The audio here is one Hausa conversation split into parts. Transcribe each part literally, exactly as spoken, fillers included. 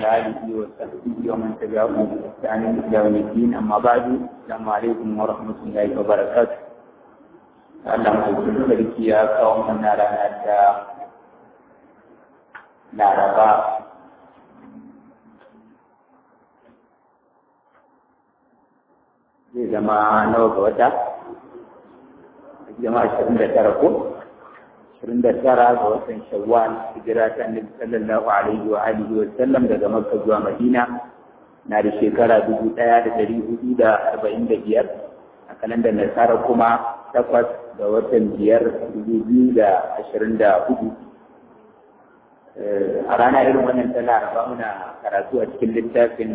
آله وصحبه ومن تبعهم بإحسان إلى يوم الدين. أما بعد، السلام عليكم ورحمة الله وبركاته. Allah mai sarki ya kawo mana ranar da Laraba zai zama nawa ga wata? Zama ashirin da tara ko? ashirin da tara ga watan Shawwal, hijira ta Annabi sallallahu alaihi wa alihi wa sallam daga Makka zuwa Madina na da shekara dubu ɗaya da ɗari hudu da arba'in da biyar, a kalandar Nasara kuma takwas ga watan biyar dubu biyu da ashirin da hudu. A rana irin wannan ta Laraba muna karatu a cikin littafin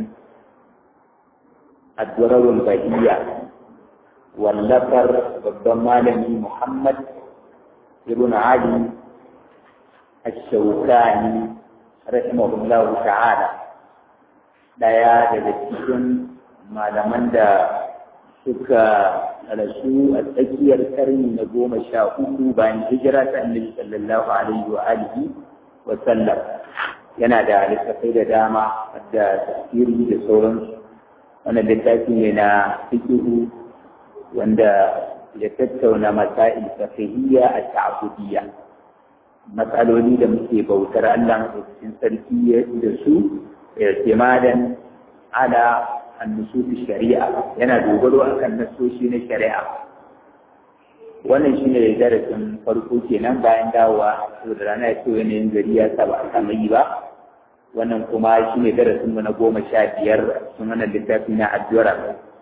Ad-Durarul Bahiyya wallafar babban malami Muhammad ibn Ali Ash-Shawkani rahimahullahu ta'ala, daya daga cikin malaman da suka rasu a tsakiyar karni na goma sha uku bayan hijira ta Annabi sallallahu alaihi wa alihi wa sallam. Yana da littattafai da dama da tafsiri da sauransu. Wannan littafi ne na fiqhu wanda ya tattauna masail fiqhiyya a ta'budiyya, matsaloli da muke bautar Allah cikin sarki da su i'timadan ala annusufi shari'a, yana dogaro akan nasoshi na shari'a. Wannan shine darasin farko kenan bayan dawowa da rana ya ce yanayin gari ya saba a samu yi ba. Wannan kuma shine darasin mu na goma sha biyar cikin wannan littafi na addu'a.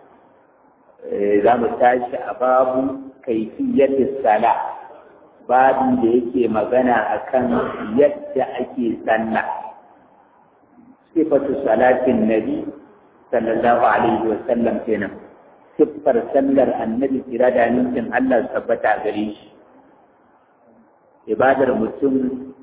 Za mu tashi a babu kaifiyatis sala, babu da yake magana akan yadda ake sallah. Sifatu salatin nabi sallallahu alaihi wa sallam kenan, siffar sallar annabi kira da ninkin Allah tabbata gare shi. Ibadar mutum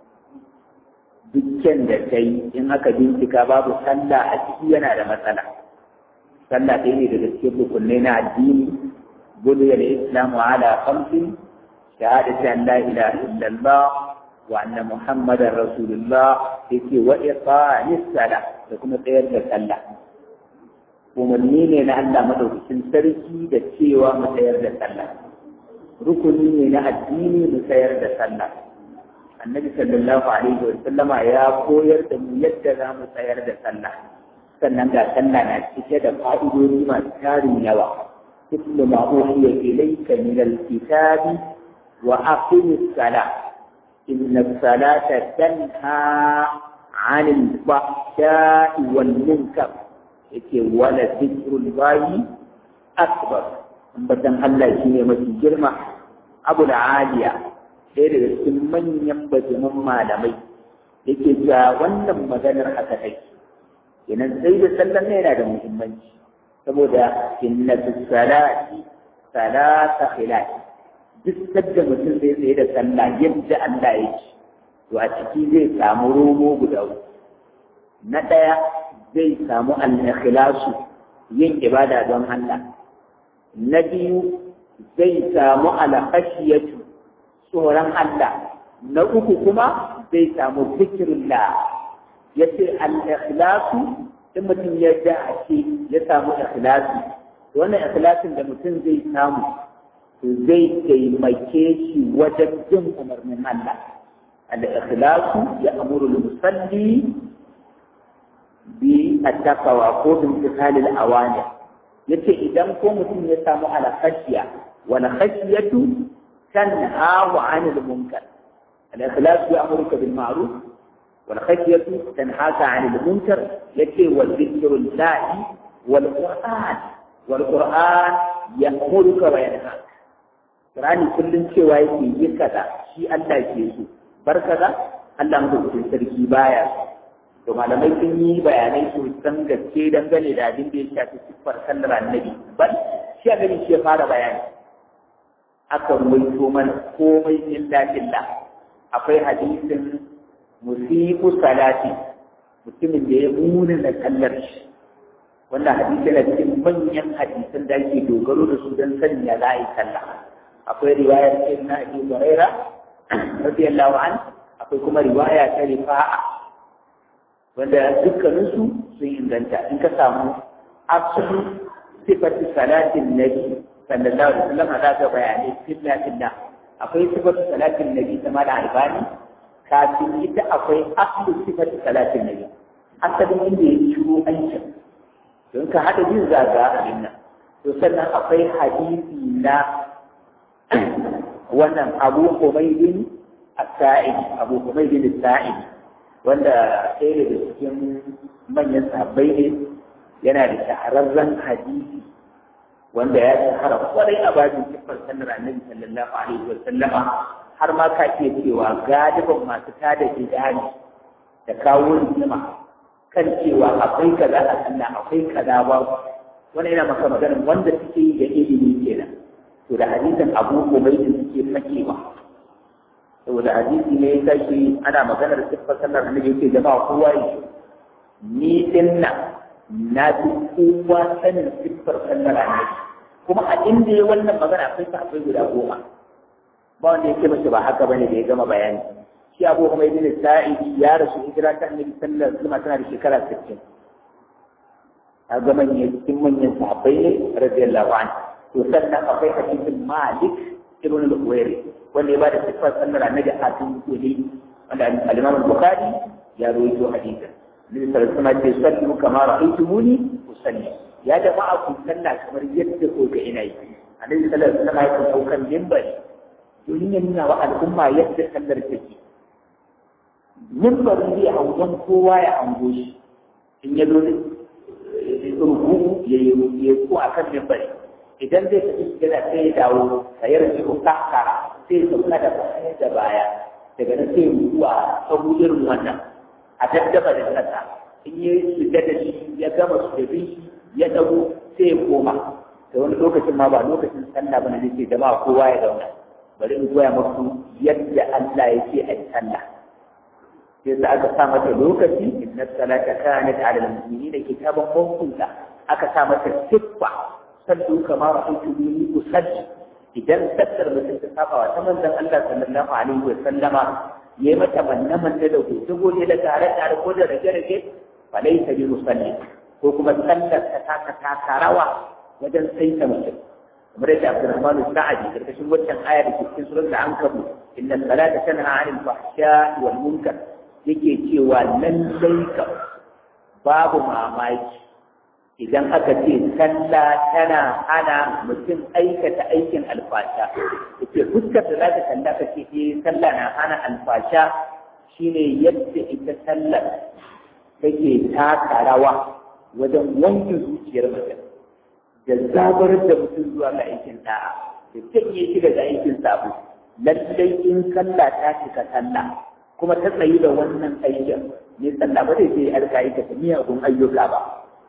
dukkan da ta yi in aka bincika babu sallah a ciki yana da matsala. Sallah ɗaya ne daga cikin rukunai na addini, gudu da islamu ala khamsin, shahadati an la ilaha illallah wa anna muhammadar rasulullah, yake wa iqamis salah, da kuma tsayar da sallah. Umarni ne na Allah madaukakin sarki da cewa mu tsayar da sallah. Rukuni ne na addini mu tsayar da sallah. Annabi sallallahu alaihi wa sallama ya koyar da mu yadda za mu tsayar da sallah. Sannan ga sallah na cike da fa'idodi masu tarin yawa. Kullu ma uhiya ilayka min al-kitabi wa aqimis salah. Inna as-salata tanha 'anil fahsha'i wal munkar. Yake wala zikrul bayi akbar, ambatan Allah shine mafi girma. Abu da Aliya, ɗaya daga cikin manyan bajiman malamai, yake cewa wannan maganar haka take. Kenan sai da sallan ne yana da muhimmanci, saboda inna fi salati salata khilaf. Duk sadda mutum zai tsaye da sallah yadda Allah yake, to a ciki zai samu romo guda uku. Na ɗaya, zai samu al-ikhlasu, yin ibada don Allah. Na biyu, zai samu al-khashiyatu, tsoron Allah. Na uku kuma zai samu zikrullah. Yace al-ikhlasu, in mutum ya da ake ya samu ikhlasi, to wannan ikhlasin da mutum zai samu, to zai taimake shi wajen jin umarnin Allah. Al-ikhlasu ya amuru al-musalli bi attaqwa ko bin tikalil awani. Yace idan ko mutum ya samu ala khashiya, wal khashiyatu tanha 'anil munkar. Al-ikhlas ya'muruka bil ma'ruf wal khashiyatu tanhaka 'anil munkar. Yace wal dhikrul lahi wal qur'an wal qur'an ya'muruka wa yanhaka. Qur'ani kullun cewa yake yi kaza, shi Allah ke so. Bar kaza, Allah mutum sarki baya so. To malamai sun yi bayanai sosan gaske dangane da abin da ya shafi siffar sallar annabi, bal shi annabi shi ya fara bayani. Aka ruwaito mana komai illa illa. Akwai hadisin musiku salati, mutumin da ya muna na sallar shi. Wannan hadisi yana cikin manyan hadisan da ake dogaro da su don sanin ya za a yi sallah. Akwai riwayar Sayyidina Abi Hurairah radiyallahu anhu, akwai kuma riwaya ta Rifa'a wanda dukkaninsu sun inganta in ka samu absolute sifatu salatin nabi sallallahu alaihi wasallam da ga bayanai filla filla akwai sifatu salatin nabi ta mala albani kafin ita akwai absolute sifatu salatin nabi asalin inda ya ciro aikin don ka hada jin zaga abin nan to sannan akwai hadisi na wannan Abu Humaydin as-Sa'idi Abu Humaydin as-Sa'idi wanda ɗaya daga cikin manyan sahabbai ne yana da shahararren hadisi wanda ya shahara kwarai a bajin siffar sannar annabi sallallahu alaihi wa sallama har ma ka iya cewa galiban masu tada gidani da kawo rigima kan cewa akwai kaza a sallah akwai kaza ba wani yana maka maganin wanda suke yi da ilimi kenan to da hadisin Abu Ubaydin suke fakewa saboda hadisi ne ya tashi ana maganar siffar sallar annabi yake jama'a kowa yi ni dinna na fi kowa sanin siffar sallar annabi kuma a inda ya wannan magana akwai sahabbai guda goma ba wanda yake mace ba haka bane da ya gama bayani shi Abu Ubaydin Sa'idi ya rasu hijira ta annabi sallallahu alaihi wasallam tana da shekara sittin a gaban ya cikin manyan sahabbai ne radiyallahu anhu to sannan akwai hadisin Malik ibn al-Huwairi wanda ya bada siffar sallar annabi a dunkule wanda al-Imam al-Bukhari ya rawaito hadisin Nabi sallallahu alaihi wasallam ya sallu kama ra'aytumuni usalli ya jama'a ku sallah kamar yadda ko ga ina yi Annabi sallallahu alaihi wasallam ya daukan minbari domin ya nuna wa al'umma yadda sallar take minbari zai hauwan kowa ya hango shi in ya zo ruku ya yi ko akan minbari idan zai tafi sujada sai ya dawo sayar da ko kakara sai ya sauka da baya da baya daga nan sai ya a sabu irin wannan a daddaba da kasa in yi sujada shi ya gama su da shi ya dago sai ya koma da wani lokacin ma ba lokacin sallah bane ne sai jama'a kowa ya zauna bari in koya muku yadda Allah yake a sallah sai sa aka sa mata lokaci inna salata kanat ala al-mu'minina kitaban mawquta aka sa mata siffa sallu kama ra'aytumuni usalli idan sallar mutum ta saba wa ta manzon Allah sallallahu alaihi wa sallama yayi mata manna manna da gobe gobe da tare tare ko da rage rage fa laysa bi musalli ko kuma sallar ta taka taka rawa wajen saita mutum kamar yadda Abdurrahman Sa'adi karkashin wannan aya da ke cikin surat al-Ankabut inna salata tanha 'anil fahsha'i wal munkar yake cewa lallai ka babu mamaki idan aka ce sallah tana hana mutum aikata aikin alfasha yace fuskar da za ta kalla ka ce eh sallah na hana alfasha shine yadda ita sallar take taka rawa wajen wanke zuciyar mutum da zabar da mutum zuwa ga aikin da'a da canye shi daga aikin sabo lallai in sallah ta cika sallah kuma ta tsayi da wannan aikin ne sallah ba zai sai alka aikata miyagun ayyuka ba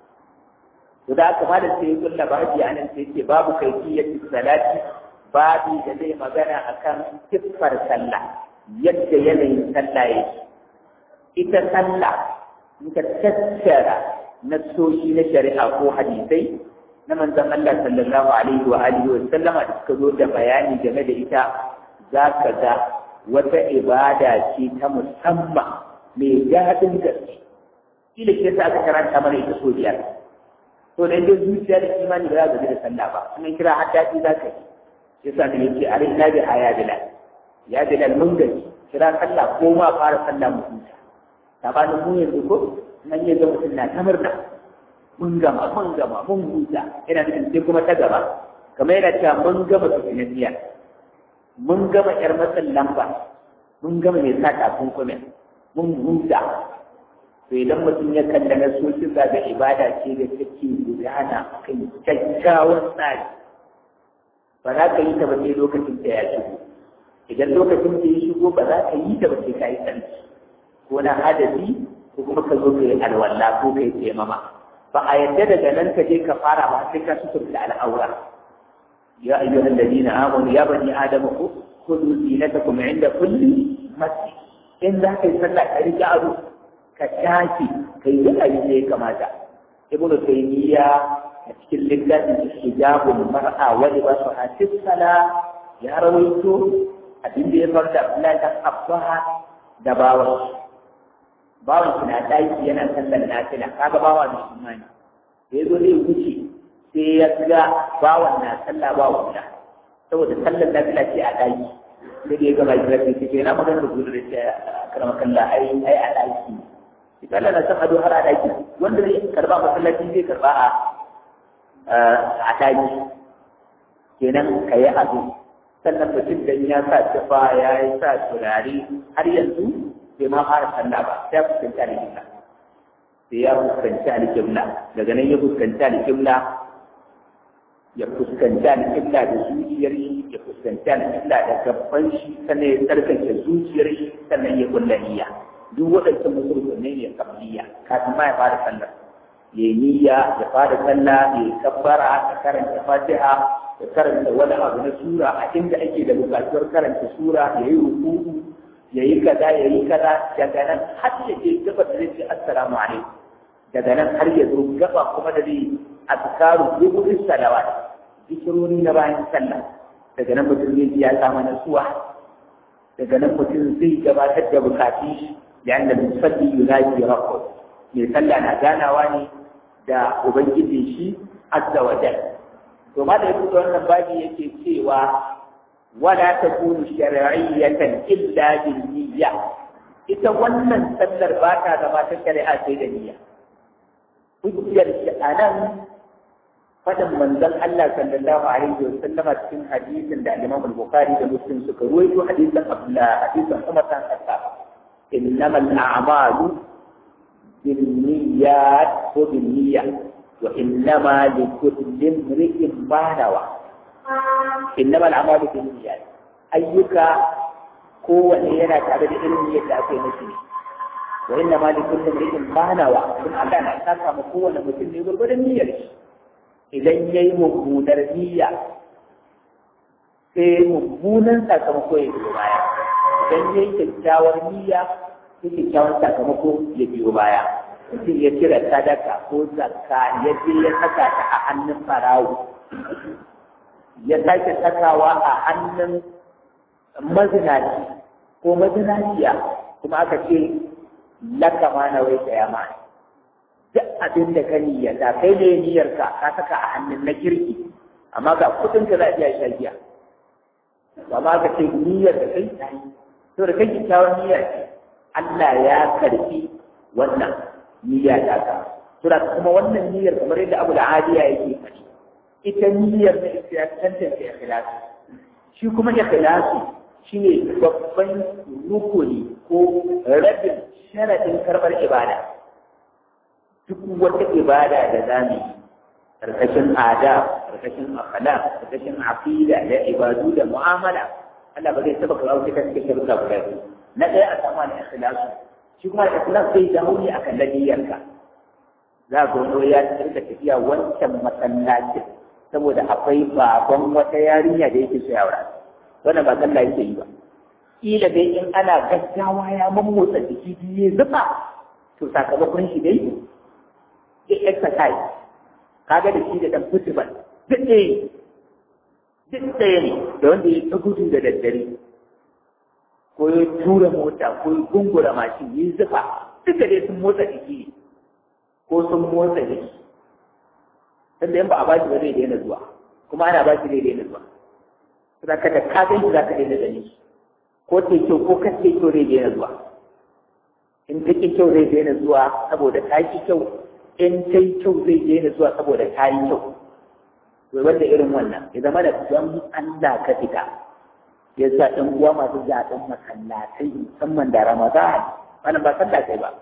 to da aka fara sai kulla babu anan sai ce babu kaifiyyati salati babu da zai magana akan siffar sallah yadda yanayin sallah yake ita sallah in ka tattara nassoshi na shari'a ko hadisai na manzon Allah sallallahu alaihi wa alihi wa sallama da suka zo da bayani game da ita za ka ga wata ibada ce ta musamman mai daɗin gaske kila ke sa aka karanta mana ita so biyar to da yadda zuciya da imani ba za ka da sallah ba sunan kira har daɗi za ka yi sai sa ne yake a rinna bi aya bilal ya bilal mun gaji kira sallah ko ma fara sallah mu huta sabanin mu yanzu ko nan yanzu mutum na ta murna mun gama mun gama mun huta yana da sai kuma ta gaba kamar yana cewa mun gama tukunaniya mun gama yar matsan lamba mun gama mai sa kafin kuma mun huta to idan mutum ya kalla na soci ga ibada ce da take gudana kan kyakkyawan tsari ba za ka yi ta ba sai lokacin da ya shigo idan lokacin da ya shigo ba za ka yi ta ba sai ka yi tsarki ko na hadasi ko kuma ka zo ka yi alwala ko ka yi taimama ba a yadda daga nan ka je ka fara ba sai ka suturta al'aura ya ayyuhal ladina amanu ya bani adama khudhu zinatakum inda kulli masjid in za ka yi sallah ka riƙe ado ka tashi ka yi abin da ya kamata ibnu taymiya a cikin littafin hijabul mar'a wa libasu hatis sala ya rawaito abin da ya faru da Abdullahi dan Abbaha da bawa bawan shi na daki yana sallar nafila kaga bawa mai imani da yazo zai wuce sai ya ga bawan na sallah ba wuta saboda sallar nafila ce a daki sai ya ga mai jira sai ke na magana da gudu da shi karama kallah ai ai a daki idan Allah na san ado har a daki wanda zai karba masallaci zai karba a a daki kenan kai ado sannan mutum dan ya sa tufa ya yi sa turare har yanzu bai ma fara sallah ba sai ya fuskanci alƙibla sai ya fuskanci alƙibla daga nan ya fuskanci alƙibla ya fuskanci alƙibla da zuciyar shi ya fuskanci alƙibla da gaban shi sannan ya tsarkake zuciyar shi sannan ya kulla niyya duk waɗancan musulmai ne ya kabliya kafin ma ya fara sallah ya yi niyya ya fara sallah ya yi kabbara ya karanta fatiha ya karanta wani abu na sura a inda ake da bukatuwar karanta sura ya yi ruku'u ya yi kaza ya yi kaza daga nan har ya je gaba da zai ce assalamu alaikum daga nan har ya zo gaba kuma da zai azkaru dubu salawat zikironi na bayan sallah daga nan mutum zai ji ya samu nasuwa daga nan mutum zai gabatar da bukatun shi yayin da musalli yunaji rabbuh mai sallah na ganawa ne da ubangiji shi azza wa jalla to ma da yake wannan babi yake cewa wala takunu shar'iyyatan illa bil niyya ita wannan sallar ba ta zama ta shari'a sai da niyya hujjar shi anan fadan manzon Allah sallallahu alaihi wa sallama cikin hadisin da Imam Bukhari da Muslim suka ruwaito hadisin Abdullah hadisin Umar bin Khattab innamal a'malu bin niyyat wa bin niyyah wa innama likulli imrin ma nawa innamal a'malu bin niyyat ayyuka kowanne yana tare da irin yadda aka yi musu wa innama likulli imrin ma nawa don Allah na saka ma kowanne mutum ne gurgurdan niyyar shi idan yayi mummunar niyya sai mummunan sakamako ya biyo baya idan yayi kyakkyawar niyya sai kyakkyawan sakamako ya biyo baya mutum ya cire sadaka ko zakka ya je ya saka ta a hannun farawo ya sake sakawa a hannun mazinaci ko mazinaciya kuma aka ce laka ma na wai tsaya ma duk abin da ka niyyata kai ne niyyarka ka saka a hannun na kirki amma ga kudin ka za a iya sha giya amma ka ce niyyar da kai ta yi to da kai kyakkyawar niyyar ce Allah ya karfi wannan niyya ta ka to da kuma wannan niyyar kamar yadda Abu al-Adiya yake faɗi ita niyyar da ita ya tantance ikhlasi shi kuma ikhlasi shine babban rukuni ko rabin sharadin karbar ibada duk wata ibada da zamu yi karkashin adab karkashin akhlaq karkashin aqida da ibadu da mu'amala Allah ba zai taba kawo ta cikin sharuɗa guda biyu na ɗaya a samu al ikhlas shi kuma ikhlas sai da huni akan ladiyarka za ga wani ya tsirka tafiya wancan masallacin saboda akwai baban wata yarinya da yake so yaura wannan ba sallah yake yi ba kila dai in ana gaggawa ya mammotsa jiki biye zuba to sakamakon shi dai ya exercise kaga da shi da dan football duk ɗaya duk ɗaya ne da wanda ya ta gudu da daddare ko ya tura mota ko ya gungura mashin yi zufa duka dai sun motsa jiki ne ko sun motsa jiki tunda in ba a ba shi ba zai daina zuwa kuma ana ba shi zai daina zuwa za ka da ka gani za ka daina gani ko ta kyau ko ka ce kyau zai daina zuwa in ta ki kyau zai daina zuwa saboda ta ki kyau in ta yi kyau zai daina zuwa saboda ta yi kyau to wanda irin wannan ya zama da don Allah ka fita ya sa ɗan uwa masu zaɓen masallatai musamman da Ramadan wannan ba sallah kai ba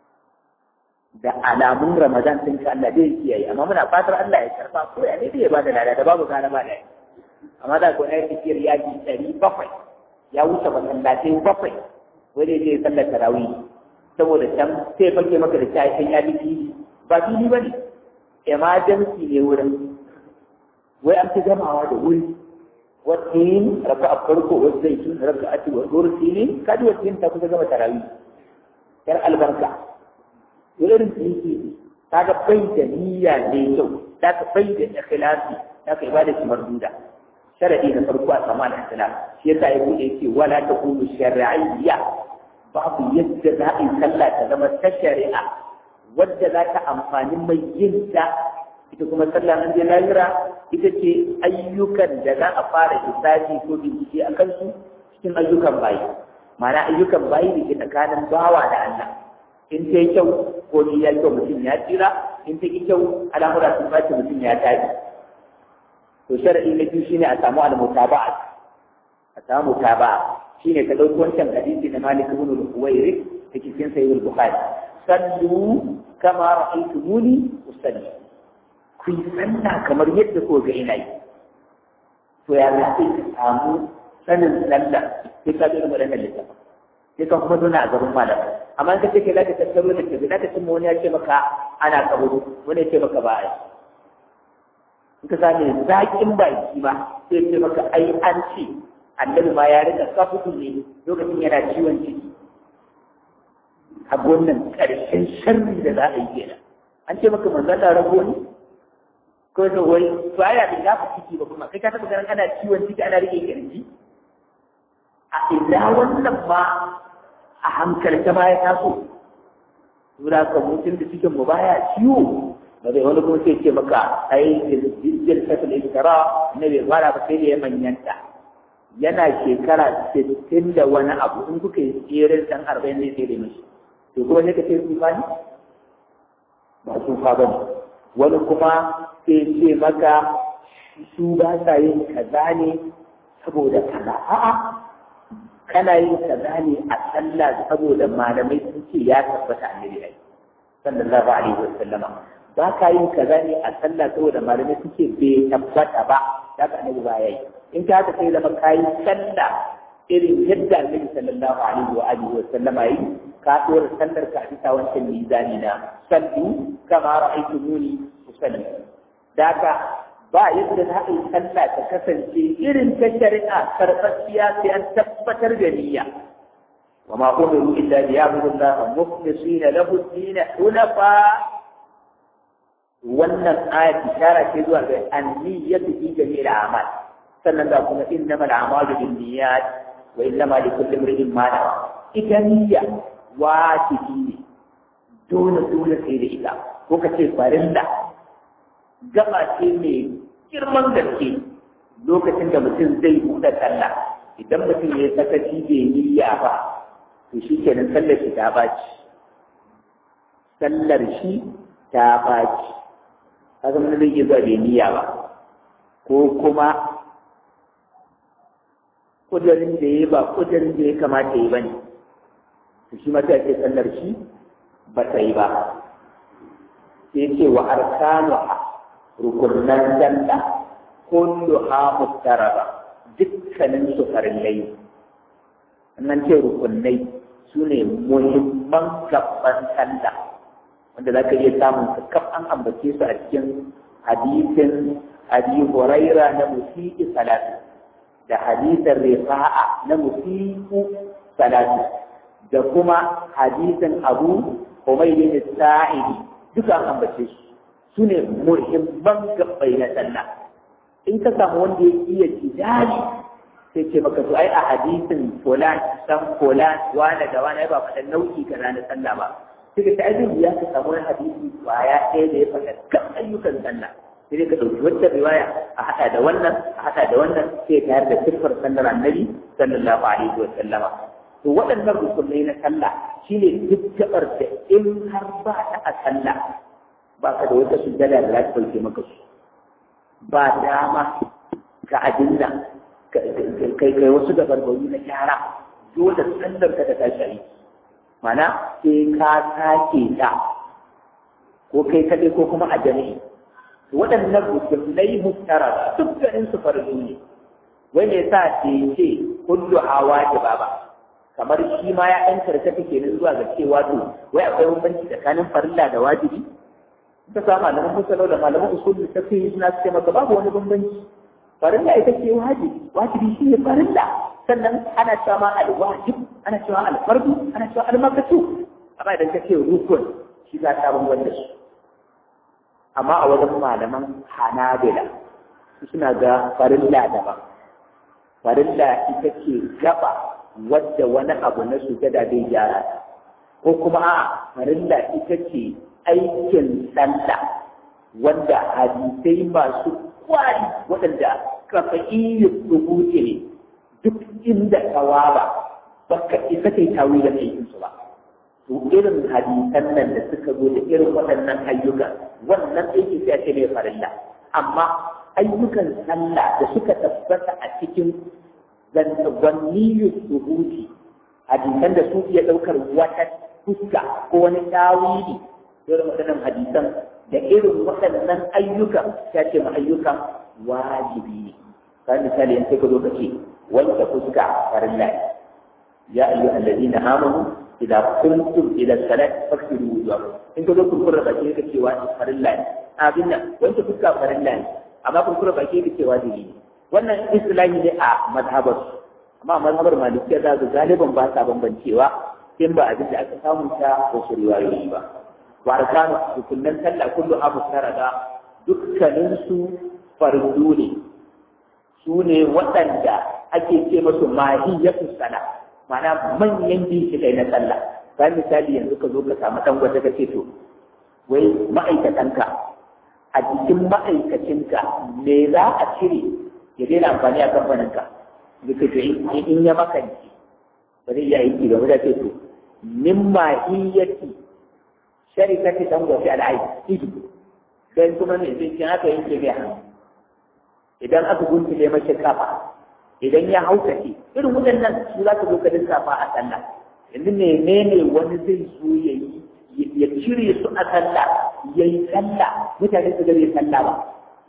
da alamun Ramadan sun ka Allah zai kiyaye amma muna fatar Allah ya karba ko ya ne da ya ba da lada da babu gane ba da amma da ko ai fikir ya ji ɗari bakwai ya wuce masallatai bakwai wanda zai sallar tarawih saboda can sai fage maka da shayin ya bi fili ba fili ba ne emergency ne wurin wai an fi gamawa da wuri wasin raka a farko wasu zai tun raka a cikin wani ne kaji wasin ta kusa gama tarawih yar albarka to irin tsinki ta ga bai da niyya ne kyau ta ka bai da ikhlasi ta ka ibada shi marduda sharadi na farko a saman ikhlas shi yasa ya bude yake wala takunu shar'iyya babu yadda za a yi sallah ta zama ta shari'a wadda za ta amfani mai yin ta. Ita kuma sallah nan je lahira ita ce ayyukan da za a fara hisabi ko bincike a kansu cikin ayyukan bayi, ma'ana ayyukan bayi da ke tsakanin bawa da Allah. In ta yi kyau ko ni ya kyau mutum ya tsira, in ta yi kyau al'amura sun bace mutum ya tafi. To sharadi na biyu shine a samu al-mutaba'a, a samu mutaba'a shine ka dauki wancan hadisi na Malik ibn al-Huwairi da cikin Sahih al-Bukhari, sallu kama ra'aytumuni usalli, ku yi sallah kamar yadda ko ga ina yi. To ya za ka samu sanin sallah sai ka bi wadannan littafin, sai ka kuma zauna a gaban malam. Amma ka ce ke za ka tattaro da tafi, za ka cimma wani ya ce maka ana kaburu, wani ya ce maka ba a yi. In ka sami zaƙin baki ba sai ce maka ai an ce annabi ma ya rika kafutu ne lokacin yana ciwon ciki. A wannan ƙarshen sharri da za a yi kenan. An ce maka manzon da rago ne? Ko da wai to aya bai gafa ciki ba kuma kai ka taɓa ganin ana ciwon ciki ana rike kirji? A ina wannan ma a hankalta ma ya taso. Tura ka mutum da cikin mu baya ciwo. Ba zai wani kuma sai ce maka ai jirgin satul iskara na bai fara ba sai da ya manyanta. Yana shekara sittin da wani abu in kuka yi tseren ɗan arba'in ne sai da mishi. To kuma sai ka ce tsufa ne? Ba tsufa ba ne. Wani kuma sai ce maka su ba sa yin kaza ne saboda kaza. A'a, kana yin kaza ne a sallah saboda malamai sun ce ya tabbata a niri sallallahu alaihi wa sallama. Ba ka yin kaza ne a sallah saboda malamai sun ce bai tabbata ba, ya ka annabi ba yayi. In ka haka sai zama kayi sallah irin yadda annabi sallallahu alaihi wa alihi wa sallama yi, ka dora sallar ka a bisa wancan mizani na sallu kama ra'aytumuni usalli. Daka ba yadda za a yi sallah ta kasance irin ta shari'a karɓaɓɓiya sai an tabbatar da niyya. Wa ma umiru illa liya'budu Allaha mukhlisina lahu ad-din hunafa. Wannan ayat ishara ce zuwa ga an-niyyatu fi jami'il a'mal. Sannan ga kuma innamal a'malu binniyat wa innama likulli imrin ma nawa. Ita niyya wajibi ne, dole dole sai da ita, ko ka ce farilla gaba ce mai girman gaske lokacin da mutum zai buɗe sallah. Idan mutum ya sakaci bai niyya ba, to shi kenan sallar shi ta baci, sallar shi ta baci. Kaga mun zai iya zuwa bai niyya ba, ko kuma kudurin da ya ba kudurin da ya kamata ya yi bane, to shi mata ce sallar shi ba ta yi ba. Sai ce wa arkanuha, rukunan sallah kulluha mustaraba, dukkanin su farillai. Annan ce rukunai su ne muhimman gaban sallah wanda za ka iya samun su kaf an ambace su a cikin hadisin Abi Huraira na musi'i salatu, da hadisin Rifa'a na musi'i salatu, da kuma hadisin Abu Humayd as-Sa'idi, duka an ambace su. Su ne muhimman gabbai na sallah. In ka samu wanda ya iya jidali sai ce maka to ai a hadisin fulan san fulan wani da wani ba faɗa nau'i kaza na sallah ba. Sai ka ta aibin ya ka samu wani hadisi kwaya ɗaya da ya faɗa kan ayyukan sallah. Sai ka ɗauki wata riwaya a haɗa da wannan a haɗa da wannan sai ka yarda siffar sallar annabi sallallahu alaihi wa sallama. To waɗannan rukunai na sallah shine duk gabar da in har ba ta a sallah ba ka da wata sujjada da za ta ɗauke maka su. Ba dama ka adinna kai kai wasu dabarbaru na gyara, dole sallar ka ta tashi aiki. Mana sai ka sake ta ko kai kaɗai ko kuma a jami'i. Waɗannan rukunai muftara dukkanin su farzu ne. Wani ya sa ce ce kullu hawa ba ba. Kamar shi ma ya ɗan karkata kenan zuwa ga cewa to wai akwai bambanci tsakanin farilla da wajibi. Ta sa malaman musalau da malaman usul da tafi suna ce maka babu wani bambanci. Farilla ita ce wajibi, wajibi shi ne farilla. Sannan ana cewa ma alwajib, ana cewa alfardu, ana cewa almakatu. Amma idan ka ce rukun shi za ta bambam da su. Amma a wajen malaman Hanabila su suna ga farilla daban. Farilla ita ce gaba wadda wani abu na sujada zai gyara ko kuma a farilla ita ce aikin sallah wanda hadisai masu kwari waɗanda kafa'iyyar rubuce ne duk inda tawaba baka isa kai tawi da aikin su ba to irin hadisan nan da suka zo da irin waɗannan ayyuka wannan aiki sai ce ne farilla amma ayyukan sallah da suka tabbata a cikin zanniyyar rubuci hadisan da su iya ɗaukar wata fuska ko wani tawili irin waɗannan hadisan da irin waɗannan ayyukan ya ce ma ayyukan wajibi ne kan misali in sai ka zo ka ce wanke fuska farilla ne ya ayyuha alladhina amanu idza qumtum ila salat faghsilu wujuhakum in ka zo kurkura baki ka ce wani farilla ne abin nan wanke fuska farilla ne amma kurkura baki ka ce wajibi ne wannan islahi ne a mazhabar amma mazhabar malikiya za ga galiban ba sa bambancewa in ba abin da aka samu ta wasu riwayoyi ba wa arkanu rukunan sallah kullu abu sarada dukkanin su fardu ne su ne waɗanda ake ce masu mahiyatu sala ma'ana manyan ginshiƙai na sallah ba misali yanzu ka zo ka samu ɗan gwada ka ce to wai ma'aikatanka a jikin ma'aikacinka me za a cire ya daina amfani a kamfaninka da ke to in ya makanci ba zai iya aiki ba da ce to min mahiyati sharikati dan gobe al'aiki dan kuma ne sai kin aka yanke mai hannu idan aka guntule mashi kafa idan ya haukace irin waɗannan su za ka zo ka lissafa a sallah yanzu menene wani zai zo ya yi ya cire su a sallah ya yi sallah mutane su gare sallah ba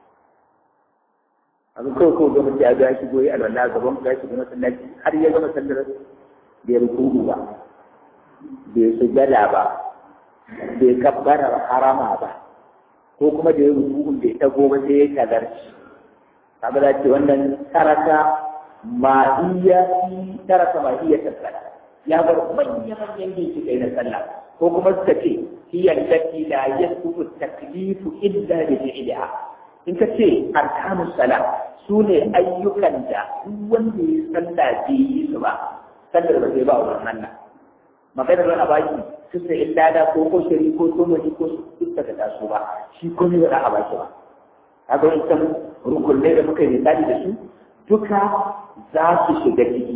abin kawai kawai gama ta ya shigo ya alwala gaban ya shigo masallaci har ya gama sallar bai rukudu ba bai sujada ba bai kabbara harama ba ko kuma da ya rukudun bai tago ba sai ya tagarci kaga da ce wannan taraka ma'iyya taraka ma'iyya tasala ya bar manyan manyan ginshi kai na sallah ko kuma suka ce hiya allati la yasbu taklifu illa bi fi'liha in ka ce arkanus sala su ne ayyukan da duk wanda ya sallah bai yi su ba sallar ba zai ba wa wannan maganar wani baki su sai illa da ko ko shari ko tomoni ko duk daga taso ba shi komai ba a baki ba kaga wannan rukunai da muka yi misali da su duka za su shiga ciki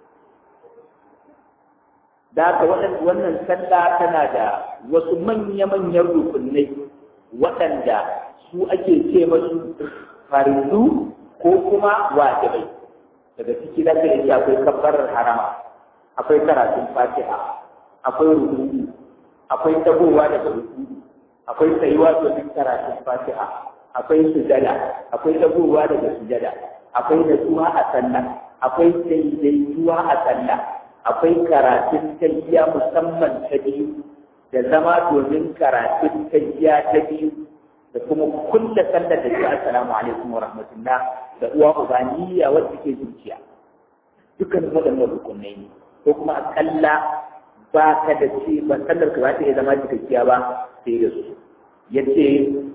da haka wannan sallah tana da wasu manya-manyan rukunai waɗanda su ake ce masu farindu ko kuma wajibai daga ciki da ka yi akwai kabbarar harama akwai karatun fatiha akwai rukuku akwai tagowa daga rukuku akwai tsayuwa domin karatun fatiha akwai sujada akwai tagowa daga sujada akwai natsuwa a sallah akwai daidaituwa a sallah akwai karatun tahiyya musamman ta biyu da zama domin karatun tahiyya ta biyu da kuma kulla sallar da shi assalamu alaikum wa rahmatullah da uwa ubaniya wacce ke zuciya dukkan waɗannan rukunai ne ko kuma akalla ba ka da ce ba sallar ka ba ta iya zama cikakkiya ba sai da su yace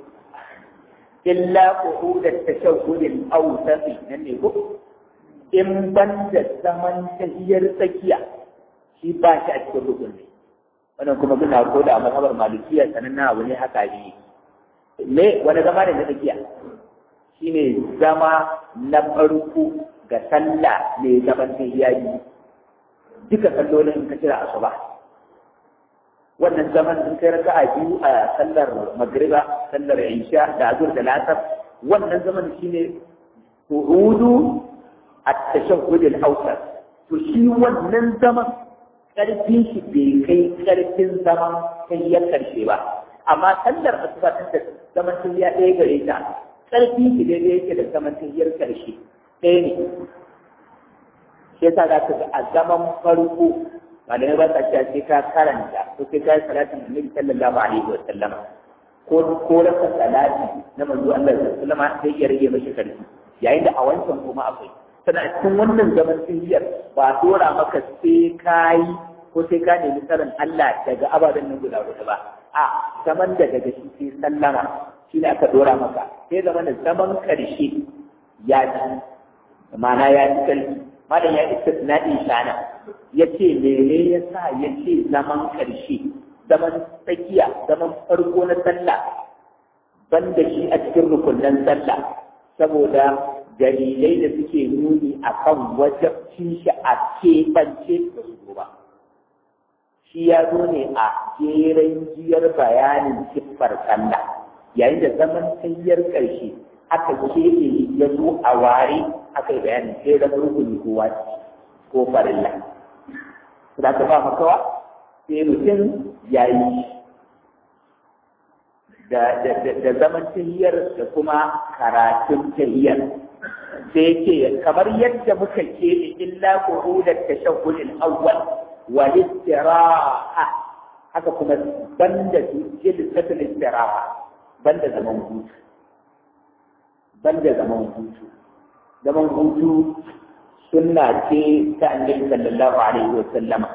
illa qu'udat tashahhudil awsati nan ne ko in ban da zaman tahiyar tsakiya shi ba shi a cikin rukunai wannan kuma kuna ko da mazhabar malikiya sanan na wani haka ne me wani zama ne na tsakiya shine zama na farko ga sallah ne zaman tahiyayi duka sallolin in ka kira asuba wannan zaman in kai raka'a biyu a sallar magriba sallar isha da azur da lasar wannan zaman shine hudu at-tashahhud al-awsat to shi wannan zaman karfin shi bai kai karfin zaman tahiyyar karshe ba amma sallar asuba ta zaman tahiyya ɗaya gare ta karfin shi daidai yake da zaman tahiyyar karshe ɗaya ne shi yasa za ka ga a zaman farko malamai ba sa cewa sai ka karanta ko sai ka yi salatin annabi sallallahu alaihi wa sallam ko ko rasa salati na manzo Allah sallallahu alaihi wa sallam sai ya rage mashi karfi yayin da a wancan kuma akwai sannan a cikin wannan zaman sihiyar ba dora maka sai ka yi ko sai ka nemi tsarin Allah daga ababen nan guda huɗu ba a zaman da daga shi sai sallama shi ne aka dora maka sai zaman da zaman karshe ya ci ma'ana ya ci karfi malam ya istisna'i shana ya ce mene ya sa ya ce zaman ƙarshe zaman tsakiya zaman farko na sallah ban da shi a cikin rukunan sallah saboda dalilai da suke nuni a kan wajabcin shi a keɓance da su ba shi ya zo ne a jeren jiyar bayanin siffar sallah yayin da zaman tsayyar ƙarshe aka keɓe ya zo a ware aka yi bayanin sai zama rukuni kowa ko farilla. Za ka ba makawa sai mutum ya yi da zaman tahiyar da kuma karatun tahiyar sai ce kamar yadda muka keɓe illa qu'udat tashahhud al-awwal wa istiraha haka kuma banda jilsatul istiraha banda zaman hutu banda zaman hutu zaman hutu sunna ce ta annabi sallallahu alaihi wa sallama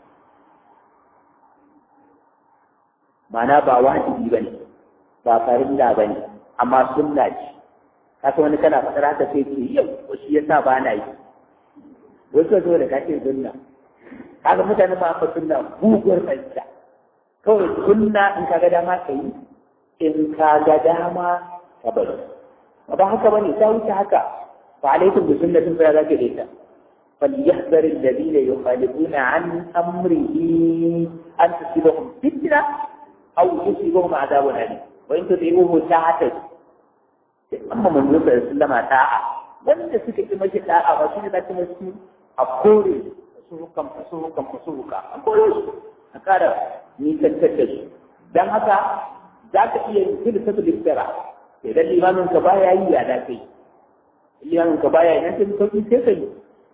mana ba wajibi bane ba farilla bane amma sunna ce kasa wani kana faɗar haka sai ce yau ko shi yasa ba na yi wasu zo da kake sunna kaga mutane ma fa sunna guguwar fahimta kawai sunna in kaga dama ka yi in kaga dama ka bari ba haka bane ta wuce haka fa alaikum bi sunnatin fa zaka da ita فليحذر الذين يخالفون عن امره ان تصيبهم فتنه او يصيبهم عذاب اليم وان تطيعوه تعتدوا amma manzo sallama ta'a wanda suka yi mashi ta'a ba shi ne zaki mashi a kore surukan surukan suruka a kore su a kara ni tantace su dan haka za ka iya yin da ta liftara idan limamin ka baya yi ya da kai limamin ka baya yi sai sauki sai kai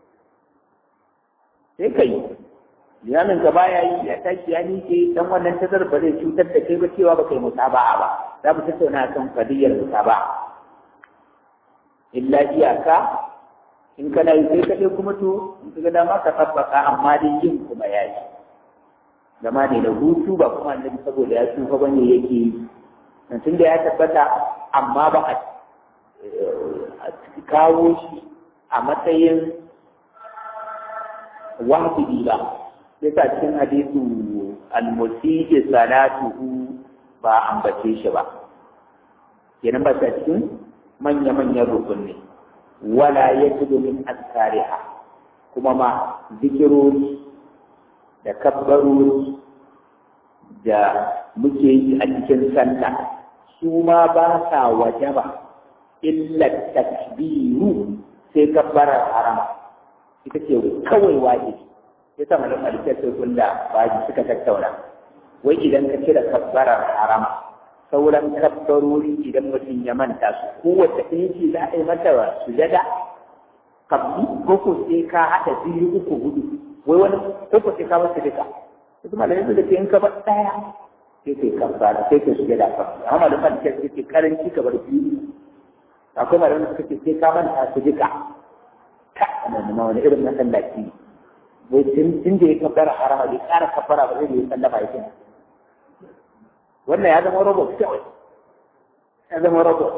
sai kai limamin ka baya yi ya tashi ya nike dan wannan tazar ba zai cutar da kai ba cewa ba kai mutaba'a ba za mu tattauna kan fadiyar mutaba'a illa iyaka in kana yi sai kaɗai kuma to in ka ga dama ka tabbaka amma dai yin kuma ya yi zama ne da hutu ba kuma annabi saboda ya tsufa bane yake yi tun da ya tabbata amma ba a kawo shi a matsayin wajibi ba sai sa cikin hadisu al-musii salatuhu ba ambace shi ba kenan ba sa cikin manya-manyan rukunni wala yajidu min azkariha kuma ma zikirori da kabbarori da muke yi a cikin sallah su ma ba sa wajaba illa takbiru sai kabbarar harama ita ce kawai wajibi ya sa malam alikai sai kulla baji suka tattauna wai idan ka cire kabbarar harama sauran kabbarori idan mutum ya manta su kowace ɗaya ce za a yi mata sujada kabbi ko ko sai ka haɗa biyu uku hudu wai wani ko ko sai ka masa duka sai kuma da da in ka bar ɗaya sai kai kabbara sai kai sujada kabbi amma malam alikai sai ce karanci ka bar biyu akwai malam suka ce sai ka manta su duka ka ana nuna wani irin masallaci wai tun da ya kabbara harama bai ƙara kabbara ba zai yi sallama ya kina wannan ya zama robot kawai ya zama robot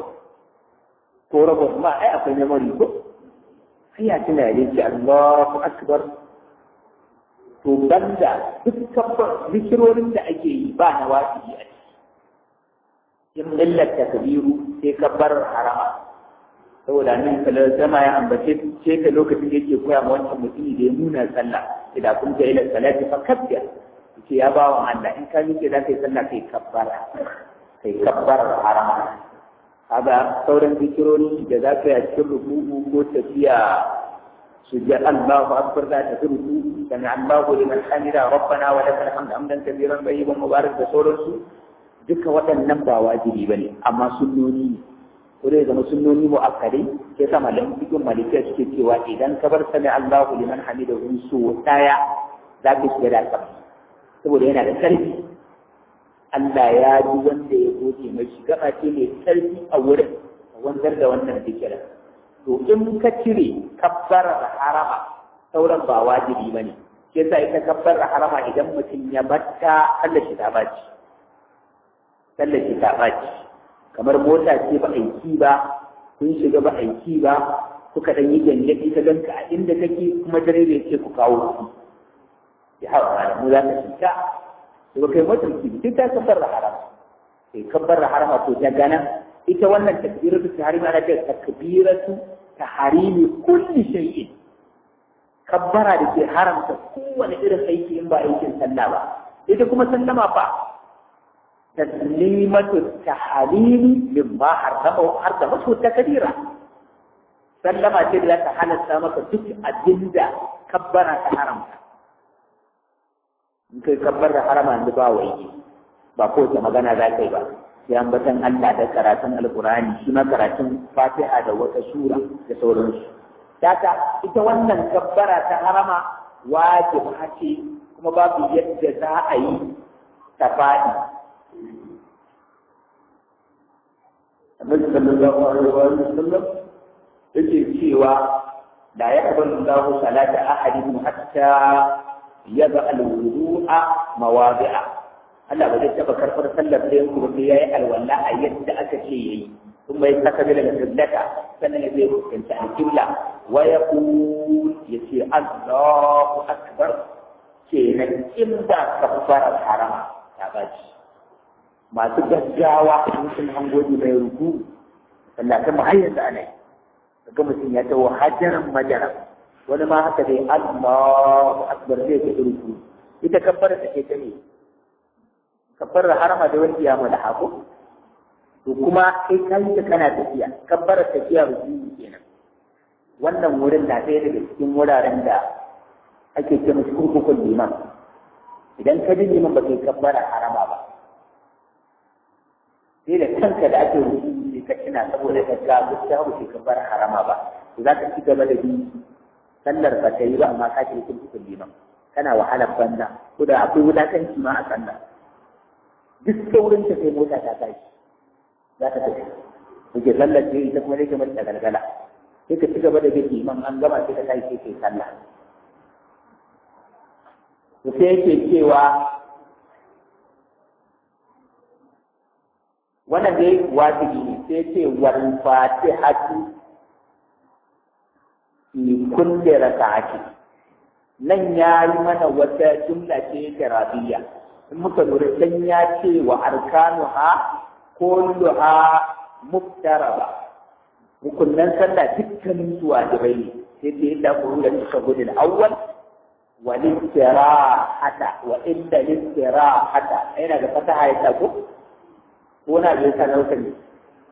ko robot ma ai akwai memory ko sai ya tuna ya ce Allahu akbar to banda duk kabbar zikirorin da ake yi ba na wajibi a ciki in illat takbiru sai kabbar harama saboda nan kalar zama ya ambace ce ka lokacin da yake koya ma wancan mutumi da ya nuna sallah idan kun ta ila salati fa kabbir ce ya ba wa Allah in ka miƙe za ka yi sallah kai kabbara kai kabbara harama kaga sauran zikironi da za ka yi a cikin ruku'u ko tafiya sujjad Allahu akbar za ta ruku'u sami Allahu liman hamida rabbana wa lakal hamdu hamdan kabiran tayyiban mubarak da sauransu duka waɗannan ba wajibi bane amma sunnoni ne ko dai zama sunnoni mu'akkadai sai sa malamin cikin malikiya suke cewa idan ka bar sami Allahu liman hamidahu so daya za ka shiga da kabbi saboda yana da ƙarfi Allah ya ji wanda ya goge mai gaba ce mai ƙarfi a wurin wanzar da wannan zikira to in ka cire kabbarar harama sauran ba wajibi ba ne ke sa ita kabbarar harama idan mutum ya batta Allah shi ta baci Allah shi ta baci kamar mota ce ba aiki ba kun shiga ba aiki ba kuka dan yi gangaɗi ka ganka a inda kake kuma direba ya ce ku kawo ya hawa malam mu za ka shinta to kai mutunci duk ta kabbar harama sai kabbar harama to daga nan ita wannan takbiratu tahrimi ana ce takbiratu tahrimi kulli shay'in kabbara da ke haramta kowane irin aiki in ba aikin sallah ba ita kuma sallama fa taslimatu tahlili mimma harrama harrama su takbira sallama ce da ta halatta maka duk abinda kabbara ta haramta in kai kabbar da harama yanzu ba wai ba ko ta magana za kai ba sai ambatan Allah da karatun alqur'ani shi ma karatun fatiha da wata sura da sauransu data ita wannan kabbara ta harama wajiba ce kuma babu yadda za a yi ta faɗi. Annabi sallallahu alaihi wa sallam yake cewa la yaqbalu Allahu salata ahadin hatta yaba al-wudu'a mawadi'a. Allah ba zai taɓa karɓar sallar da yanku ba yayi alwala a yadda aka ce yayi. ثم يستقبل القبلة سنة يبيه انت القبلة ويقول يسير الله أكبر كينا إمدى كفار الحرام تاباج ما تجاوى مثل هنقول بيركو فلا كما هيا أنا كما سنيته حجرا مجرا ولما هكذا الله أكبر ليك يركو إذا كفرت كيتني كفر الحرام دول قيام لحاكم to kuma kai kai ta kana tafiya kabbara tafiya ruku'i kenan wannan wurin da ɗaya daga cikin wuraren da ake ce musu kurkukun liman idan ka ji liman ba kai kabbara harama ba sai da kanka da ake ruku'i sai ka tuna saboda ka ga gaskiya ba kai kabbara harama ba to za ka ci gaba da bi sallar ba ta yi ba amma ka ce kurkukun liman kana wahalar banza ko da akwai wulakanci ma a sallar duk saurin ta sai mota ta tashi za ta tafi kuke sallar ce ita kuma nake mata galgala sai ka ci gaba da bin iman an gama sai ka tashi sai kai sallah to sai yake cewa wannan dai wajibi ne sai ce wal fatihatu fi kulli raka'ati nan ya yi mana wata jumla ce tarabiyya in muka lura dan ya ce wa arkanuha kulluha muftaraba rukunnan sallah dukkanin su wajibai ne sai dai da ku da tashahhud al-awwal wa listirahata wa inda listirahata ina da fataha ya tago ko na da sanar da ni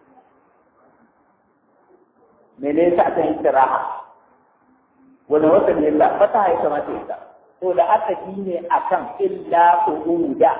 mene yasa aka yi istiraha wani wata ne la fataha ya kamata ita to da aka yi ne akan illa qu'uda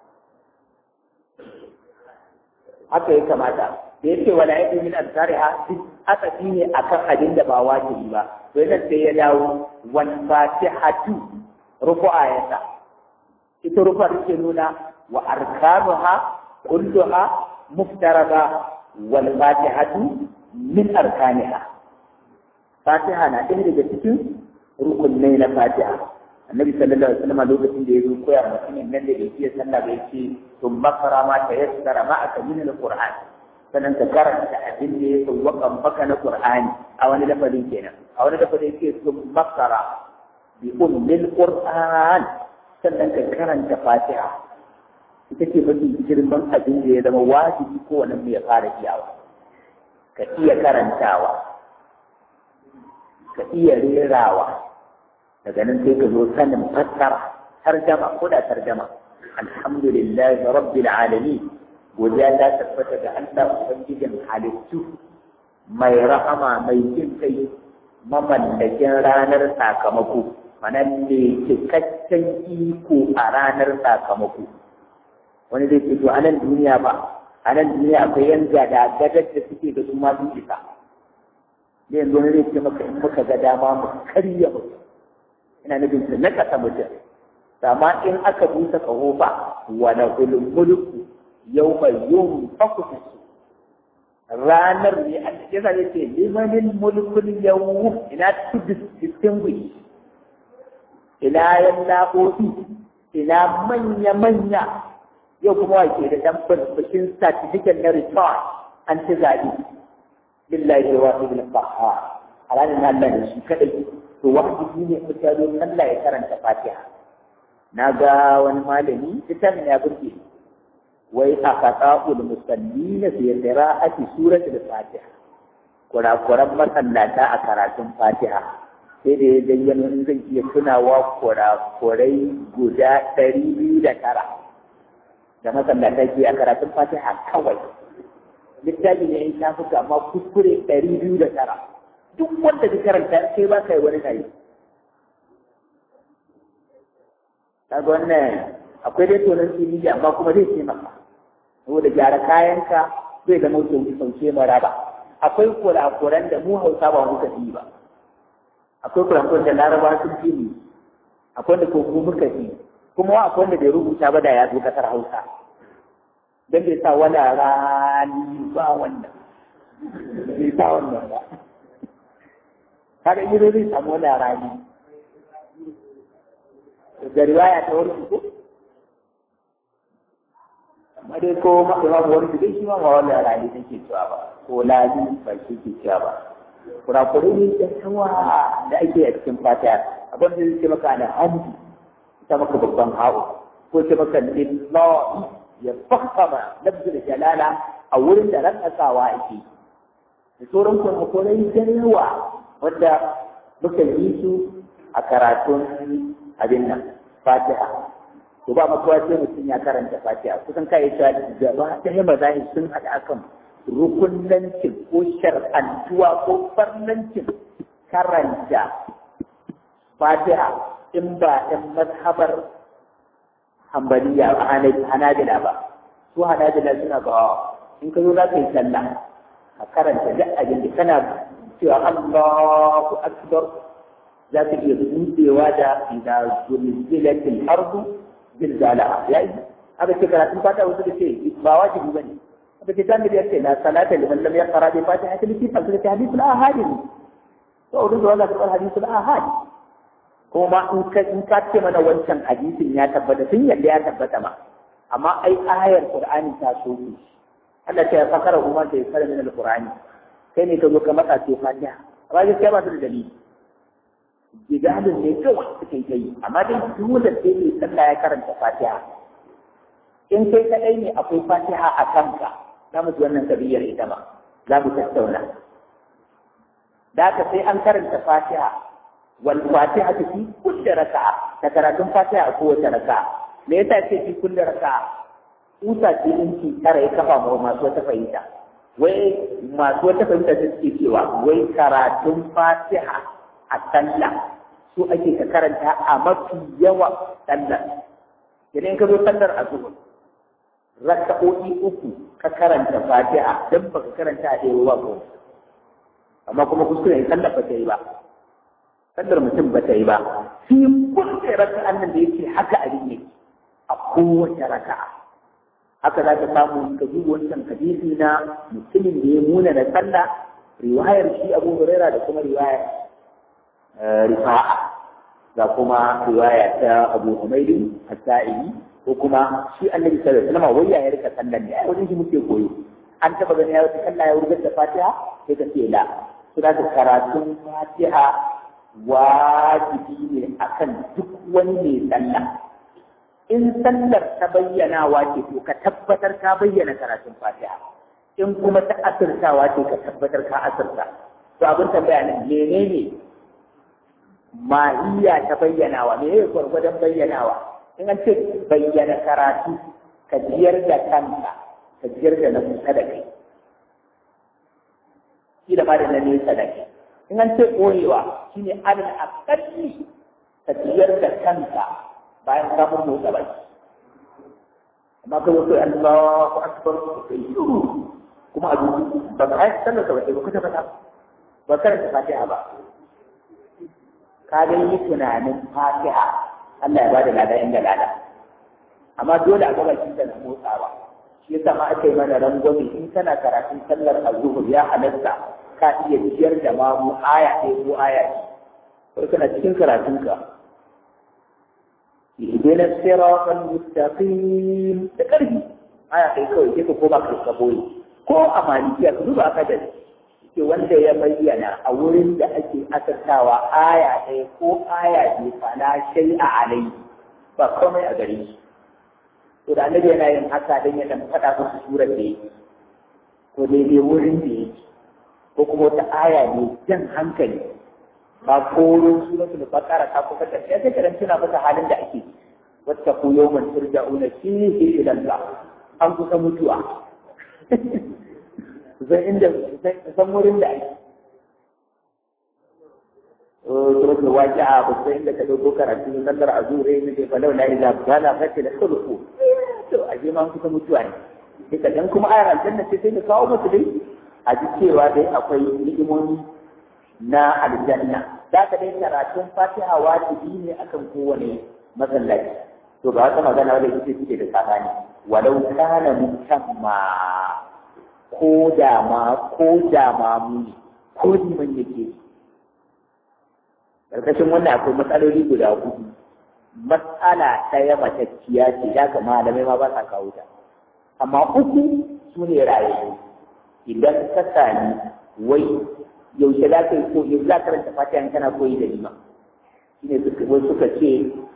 haka ya kamata da yake wala yake min azhariha duk aka fi ne akan abin da ba wajibi ba to yana sai ya dawo wal fatihatu rufu'a yasa ita rufa take nuna wa arkanuha kulluha muftarada wal fatihatu min arkaniha fatiha na ɗaya daga cikin rukunai na fatiha annabi sallallahu alaihi wasallam lokacin da ya zo koya mutumin nan da bai iya sallah bai ce to makara ma ta yassara ma aka min alquran sannan ka karanta abin da ya tawaka maka na qur'ani a wani lafazin kenan a wani lafazin yake to makara bi ummil qur'an sannan ka karanta fatiha ita ce mafi girman abin da ya zama wajibi ko wani mai fara iyawa ka iya karantawa ka iya rerawa daga nan sai ka zo sanin fassara tarjama ko da tarjama alhamdulillah rabbil alamin godiya ta tabbata ga Allah ubangijin halittu mai rahama mai jin kai mamallakin ranar sakamako manan ne cikakken iko a ranar sakamako wani zai ce to a nan duniya ba a nan duniya akwai yan gada gadar da suke da su ma sun isa ne yanzu wani zai ce maka in muka ga dama mu karya mutum ina nufin su na kasa mutum amma in aka busa kaho ba wala mulku yau mai yin fakutu ranar ne a cikin zai ce limanin mulkul yau ina to distinguish ina yan na'o'i ina manya-manya yau kuma wake da dan bikin certificate na return an ci zaɓe billahi wa ibn qahhar alanin Allah ne shi kadai to wajibi ne mutane Allah ya karanta Fatiha na ga wani malami littafin ya burge wai a kasa'ul musalli na fi qira'ati suratul fatiha kurakuran masallata a karatun fatiha sai da ya zayyano in zan iya tunawa kurakurai guda ɗari biyu da tara da masallata ke a karatun fatiha kawai littafi ne ya shafi amma kuskure ɗari biyu da tara duk wanda ka karanta sai ba ka yi wani nayi kaga wannan akwai dai tonon sirri amma kuma zai ce maka saboda gyara kayanka zai zama sauke mara ba akwai kurakuran da mu hausa ba muka yi ba akwai kurakuran da laraba sun fi ni akwai da kogo muka yi kuma akwai wanda bai rubuta ba da ya zo kasar hausa don bai sa wani rani ba wannan bai sa wannan ba kaga yi zai samu wani rani da riwaya ta wani ko amma dai ko imam wani dai shi ma ba wannan rani take cewa ba ko ladi ba shi ke cewa ba kurakurai ne da yawa da ake a cikin fatiha abin da zai ce maka na hamdi ta maka babban hawo ko ce maka lillahi ya fakkama nabzul jalala a wurin da rantsawa ake da sauran kurakurai da yawa wanda muka yi su a karatun abin nan fatiha to ba makuwa sai mutum ya karanta fatiha kusan kai ta gaba ɗaya mazahi sun haɗa akan rukunancin ko shar'antuwa ko farnancin karanta fatiha in ba ɗan mazhabar hambaliya a hanabila ba su hanabila suna ga in ka zo za ka yi sallah a karanta duk abin da kana cewa Allahu akbar za ka iya dutsewa da idan zulzilatil ardu zilzalaha yayi aka ce karatun fatiha wasu da ce ba wajibi bane aka ce dan da yace la salata liman lam yaqra bi fatihatil kitab sai ta hadithul ahad to wurin da wannan kan hadithul ahad kuma in ka in ka ce mana wancan hadisin ya tabbata sun yadda ya tabbata ma amma ai ayar qur'ani ta so ku Allah ya fakara kuma da ya fara min alqur'ani kai ne ka zo ka matsa ce fatiha amma gaskiya ba su da dalili jidalin ne kawai suke yi amma dai dole sai ne sallah ya karanta fatiha in kai kadai ne akwai fatiha a kanka za mu ji wannan kabiyar ita ma za mu tattauna da ka sai an karanta fatiha wal fatiha ta fi kulli raka'a ta karatun fatiha a kowace raka'a me yasa ce fi kulli raka'a usa ce in ki tara ya kafa ma masu wata fahimta wai masu wata fahimta ta ce cewa wai karatun fatiha a sallah su ake ka karanta a mafi yawa sallar idan ka zo sallar azhar raka'o'i uku ka karanta fatiha dan baka karanta a ɗaya ba ko amma kuma kuskure in sallar ba ta yi ba sallar mutum ba ta yi ba fi kulli raka'an nan da yake haka a ne a kowace raka'a haka za ka samu ka duba wancan hadisi na mutumin da ya muna da sallah riwayar shi Abu Hurairah da kuma riwayar rifa'a da kuma riwaya ta Abu Humayd as-Sa'idi ko kuma shi Annabi sallallahu alaihi wasallam wai ya rika sallan da wajen shi muke koyo an taba ganin ya wata sallah ya wurgar da Fatiha sai ka ce la to da karatun Fatiha wajibi ne akan duk wani mai sallah in sallar ta bayyanawa ce to ka tabbatar ka bayyana karatun Fatiha in kuma ta asirtawa ce ka tabbatar ka asirta to abin tambaya ne menene ma'iya ta bayyanawa me yake gwargwadon bayyanawa in an ce bayyana karatu ka jiyar da kanka ka jiyar da na kusa da kai shi da ma da na nesa da kai in an ce koyewa shine adal akalli ka jiyar da kanka bayan samun motsa baki amma ka wato Allahu akbar kai shiru kuma a duki ba ka haifar da ba ba ka tabbata ba karanta Fatiha ba ka ga yi tunanin Fatiha Allah ya bada lada inda lada amma dole a gaba shi da motsawa shi yasa ma aka yi mana rangwame in kana karatun sallar azhur ya halatta ka iya ciyar da ma mu aya ɗaya ko aya ce ko kana cikin karatunka ihdina siratal mustaqim da karfi aya ɗaya kawai sai ka koma ka boye ko a malikiya ka duba aka da ke wanda ya bayyana a wurin da ake asartawa aya ɗaya ko aya biyu fala shai a alai ba komai a gare shi to da annabi yana yin haka dan ya dan faɗa musu surar da yake ko daidai wurin da yake ko kuma wata aya ne jan hankali ba koron suratul baqara ta kuka ta sai ka tuna masa halin da ake wattaqu yawman turja'una fihi ila Allah an kusa mutuwa zai inda san wurin da ake suratul waqi'a ba sai inda ka dauko karatu sallar azure ne da falau la ilaha illa fati da khuluqu to aje ma kusa mutuwa ne sai ka dan kuma ayar aljanna sai sai ka kawo musu dai a ji cewa dai akwai ni'imomi na aljanna za ka dai karatun fatiha wajibi ne akan kowane masallaci to ba wata magana wanda yake cike da sabani walau kana mutamma ko da ma ko da ma mu ko liman yake karkashin wannan akwai matsaloli guda hudu matsala ɗaya matacciya ce ya ga malamai ma ba sa kawo ta amma uku su ne rayuwa idan ka sami wai yaushe za ka yi ko yaushe za ka karanta fatiha kana koyi da liman shine wai suka ce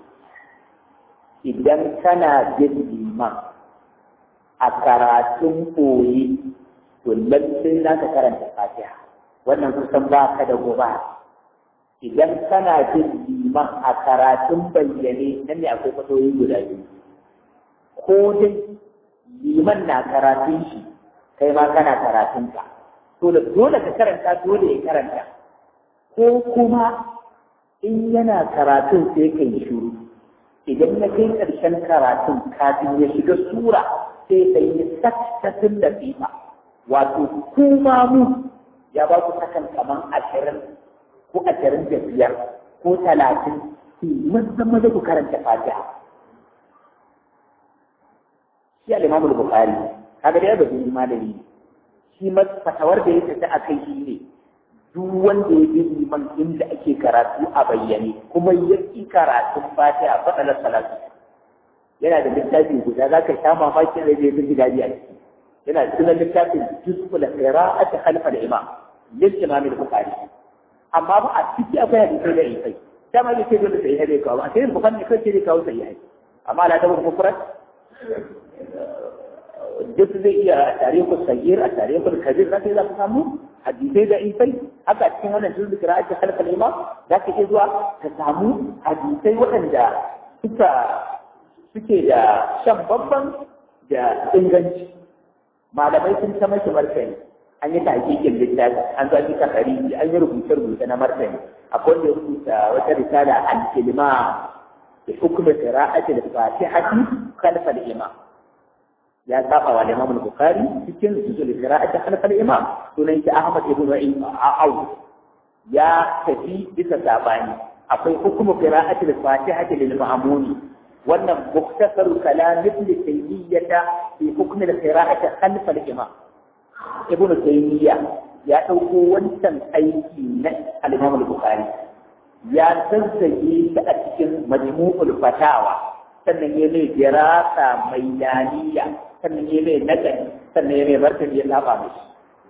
idan kana jin liman a karatun koyi to lallai za ka karanta fatiha wannan kusan ba ka da goba idan kana jin liman a karatun bayyane nan ne akwai fatoyi guda biyu ko dai liman na karatun shi kai ma kana karatun ka to da dole ka karanta dole ya karanta ko kuma in yana karatun sai ka yi shuru idan na kai ƙarshen karatun kafin ya shiga sura sai ka yi saktatin da fifa wato kuma mu ya ba ku sakan kaman ashirin ko ashirin da biyar ko talatin sai mazan maza ku karanta fatiha shi al-Imam al-Bukhari kaga da ya bazu malami shi fatawar da ya tafi a kai shi ne duk wanda ya bi liman inda ake karatu a bayyane kuma ya ƙi karatun fatiha faɗalar salatu yana da littafi guda za ka sha mamakin da zai fi daɗi a ciki yana cikin littafin juz'ul qira'ati khalfa al-imam lil imam al-bukhari amma ba a ciki akwai hadisi da isai dama yake dole sai hade kawo a sai bukhari ne kai sai kawo sai amma ala da mufrad duk zai iya a tarihul sagir a tarihul kabir zaka za ka samu hadisai da isai haka cikin wannan juz'ul qira'ati khalfa al-imam zaka iya zuwa ka samu hadisai waɗanda suka suke da shan babban da inganci malamai sun ta mashi martani an yi tahqiqin littafi an zo an yi takariri an yi rubuce-rubuce na martani akwai wanda ya rubuta wata risala al-kilma da hukumar qira'ati al-fatihati khalfa al-imam ya saba wa Imam al-Bukhari cikin usul qira'ati khalfa al-imam sunan shi Ahmad ibn A'aw ya tafi bisa sabani akwai hukumar qira'ati al-fatihati lil-ma'muni wannan muktasar kalam ibn Taymiyyah fi hukm al-qira'ati khalfa al-imam ibn Taymiyyah ya dauko wancan aiki na al-Imam al-Bukhari ya tantance shi a cikin majmu'ul fatawa sannan ya mai dirasa mai daniya sannan ya mai nakari sannan ya mai martani ya saba mishi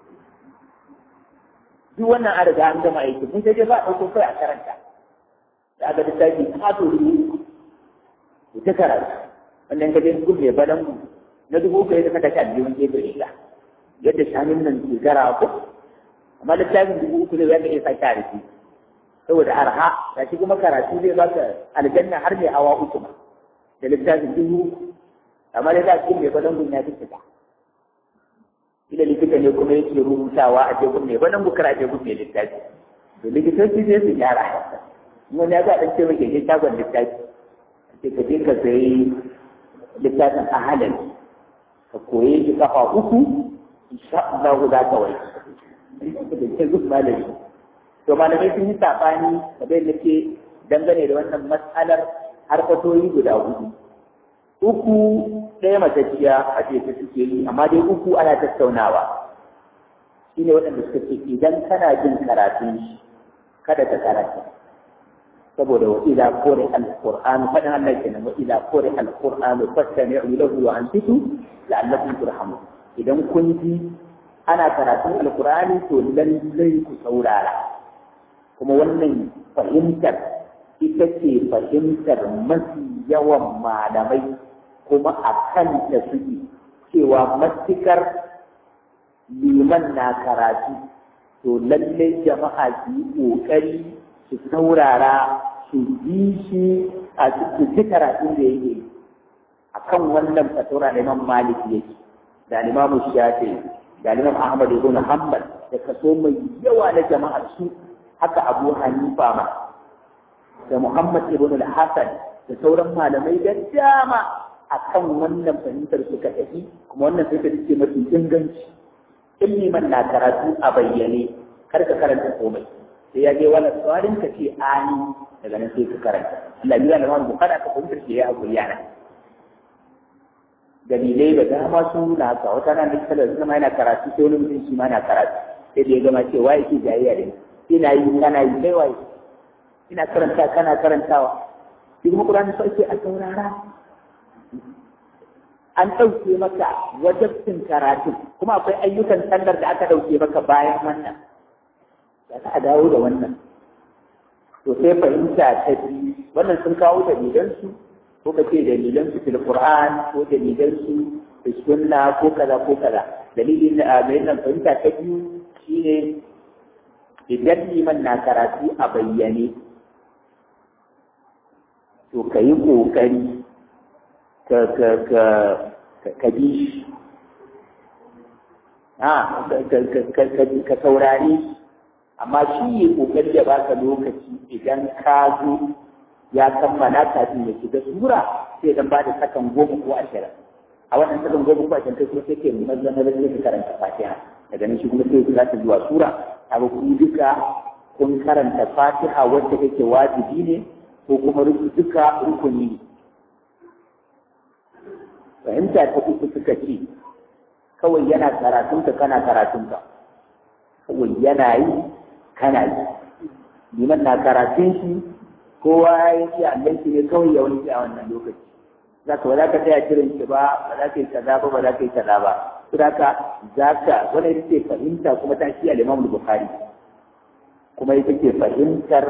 duk wannan an riga an gama aiki mun sai dai ba dauko kai a karanta da aka littafi ka to ta karatu wannan ka je gulle balan na dubu kai da ka tashi aljihun gefe riga yadda shanin nan ke gara ku amma littafin dubu uku zai yadda ya sa ta rufi saboda arha ga shi kuma karatu zai baka aljanna har mai hawa uku ma da littafin dubu uku amma da za su mai balan gun ya fi fita ila likita ne kuma yake rubutawa a jegun mai balan gun kara jegun mai littafi to likitoci zai su gyara wani ya ga ɗan ce mai ke shagon littafi sai ka je ka sayi littafin ahalan ka koye shi kafa uku insha Allah za ka wai da ke zuwa malami to malamai sun yi sabani da bai nake dangane da wannan matsalar harkatoyi guda hudu uku ɗaya matacciya a ce ta suke yi amma dai uku ana tattaunawa shine waɗanda suka ce idan kana jin karatun shi kada ka karanta saboda wa ila qari al-qur'an fadan Allah kenan wa ila qari al-qur'an fastami'u lahu wa ansitu la'allakum turhamun idan kun ji ana karatun al-qur'ani to lallai ku saurara kuma wannan fahimtar ita ce fahimtar mafi yawan malamai kuma a kan da suke cewa matukar liman na karatu to lallai jama'a su yi ƙoƙari su saurara su bi shi a cikin karatun da yake a kan wannan fatura da Imam Malik yake da Imam Shafi'i da Imam Ahmad ibn Hanbal da kaso mai yawa na jama'ar su haka Abu Hanifa ma da Muhammad ibn al-Hasan da sauran malamai da dama akan wannan fahimtar suka tafi kuma wannan sai ka ce mafi inganci in liman na karatu a bayyane kar ka karanta komai sai ya je wani tsarin ka ce ani daga nan sai ka karanta Allah ya lalama mu kada ka fahimtar shi ya abu yana dalilai da dama sun nuna haka wata nan da kala suna yana karatu sai wani mutum shi ma na karatu sai da ya gama ce wai yake jayayya da ina yi kana yi sai wai ina karanta kana karantawa shi kuma Qur'ani sai ake a saurara an ɗauke maka wajabcin karatu kuma akwai ayyukan sallar da aka ɗauke maka bayan wannan ya ka a dawo da wannan to sai fahimta ta biyu wannan sun kawo dalilansu ko ka ce dalilansu fil Qur'an ko dalilansu fi sunna ko kaza ko kaza dalilin da mai nan fahimta ta biyu shine idan liman na karatu a bayyane to ka yi ƙoƙari ka ka ka ka bi shi a ka saurari amma shi yi ƙoƙari ya baka lokaci idan ka zo ya kammala kafin ya shiga sura sai dan ba da sakan goma ko ashirin a wannan sakan goma ko ashirin kai kuma sai ke mazan na rage ka karanta fatiha daga nan shi kuma sai za ta zuwa sura a ku duka kun karanta fatiha wacce take wajibi ne ko kuma duka rukuni ne fahimta ta uku suka ce kawai yana karatunka kana karatunka kawai yana yi kana yi liman na karatun shi kowa ya ce Allah shi ne kawai ya wani a wannan lokaci za ka ba za ka tsaya kiran shi ba ba za ka yi kaza ba ba za ka yi kaza ba saboda za ka wani ita ce fahimta kuma ta shi al-Imam Bukhari kuma ita ce fahimtar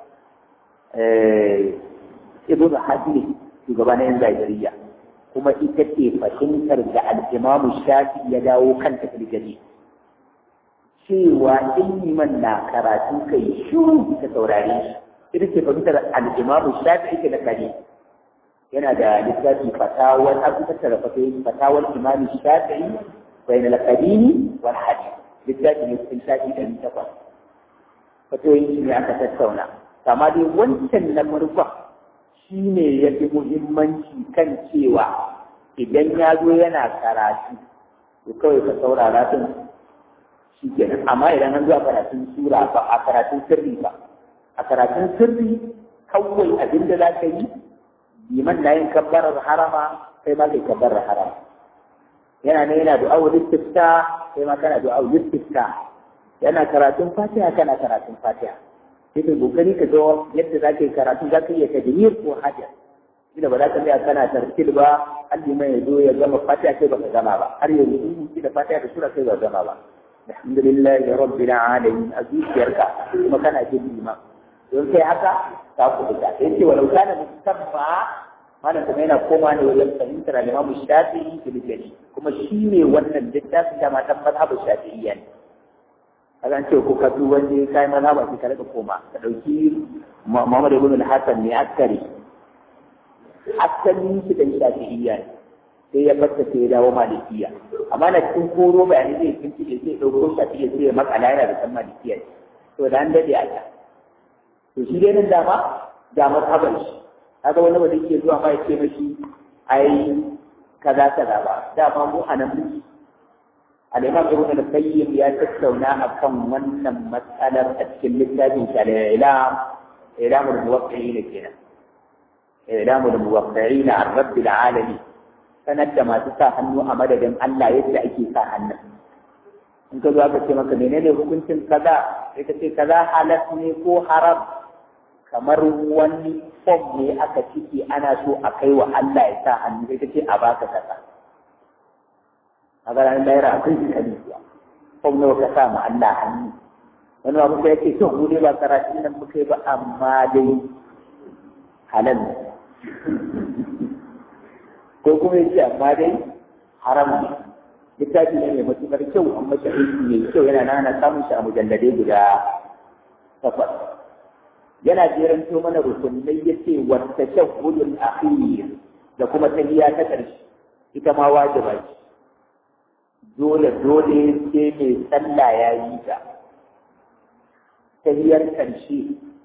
Ibn Hazm shugaba na yan Zahiriyya kuma ita ce fahimtar da al-Imam Shafi ya dawo kan tafsiri cewa in liman na karatu kai shiru ka saurare shi ita ce fahimtar al-Imam Shafi ke da kare yana da littafi fatawar abu tattara fatawar Imam Shafi bayan al-qadimi wal hadith littafi ne cikin shafi ɗari takwas fatoyin shi ne aka tattauna amma dai wancan na farkon shi ne ya fi muhimmanci kan cewa idan ya zo yana karatu to kawai ka saurara tun shi kenan amma idan an zo a karatun sura ba a karatun sirri ba a karatun sirri kawai abin da za ka yi liman na yin kabbarar harama kai ma kai kabbarar harama yana ne yana du'a'ul istifta kai ma kana du'a'ul istifta yana karatun fatiha kana karatun fatiha sai ka kokari ka zo yadda za ka yi karatu za ka iya tadmir ko hajar ina ba za ka tsaya kana tartil ba alli mai zo ya gama fatiha kai ba ka gama ba har yanzu in da fatiha da sura kai ba gama ba alhamdulillahi rabbil alamin a zuciyarka kuma kana jin imam don sai haka ka ku da sai ce walau kana musamma malam kuma yana koma ne wajen fahimtar al-Imam Shafi'i da Bukhari kuma shi ne wannan littafin da matan mazhabin Shafi'iyya ne kaga an ce ko ka duba ne kai mazhaba ki kada ka koma ka dauki Muhammad ibn al-Hasan ne askari askari shi da Shafi'iyya ne sai ya barka sai ya dawo Malikiyya amma na cikin koro bayani zai kinci da sai dauko Shafi'iyya sai ya makala yana da san Malikiyya to da an dade aka to shi dai nan dama da mazhaban shi kaga wani wanda yake zuwa ma ya ce mashi ai kaza kaza ba dama mu anan muke al-Imam Ibn al-Qayyim ya tattauna akan wannan matsalar a cikin littafin sa al-Ilam Ilam al-Muwaqqi'in kenan Ilam al-Muwaqqi'in an Rabbil Alamin sanar da masu sa hannu a madadin Allah yadda ake sa hannun in ka zo aka ce maka menene hukuncin kaza sai ka ce kaza halas ne ko haram kamar wani fom ne aka ciki ana so a kai wa Allah ya sa hannu sai ka ce a baka kaza a ga ran daira akwai shi kadi fom ne ka sa ma Allah hannu wani abu sai yake to mu ne ba karatun nan muka yi ba amma dai halal ko kuma ya ce amma dai haram ne littafi ne mai matuƙar kyau amma shi mai kyau yana nana samun shi a mujalladai guda takwas yana jeranto mana rukunai ya ce wata shahudul akhir da kuma tahiyya ta ƙarshe ita ma wajiba ce dole dole sai mai sallah ya yi ta tahiyyar ƙarshe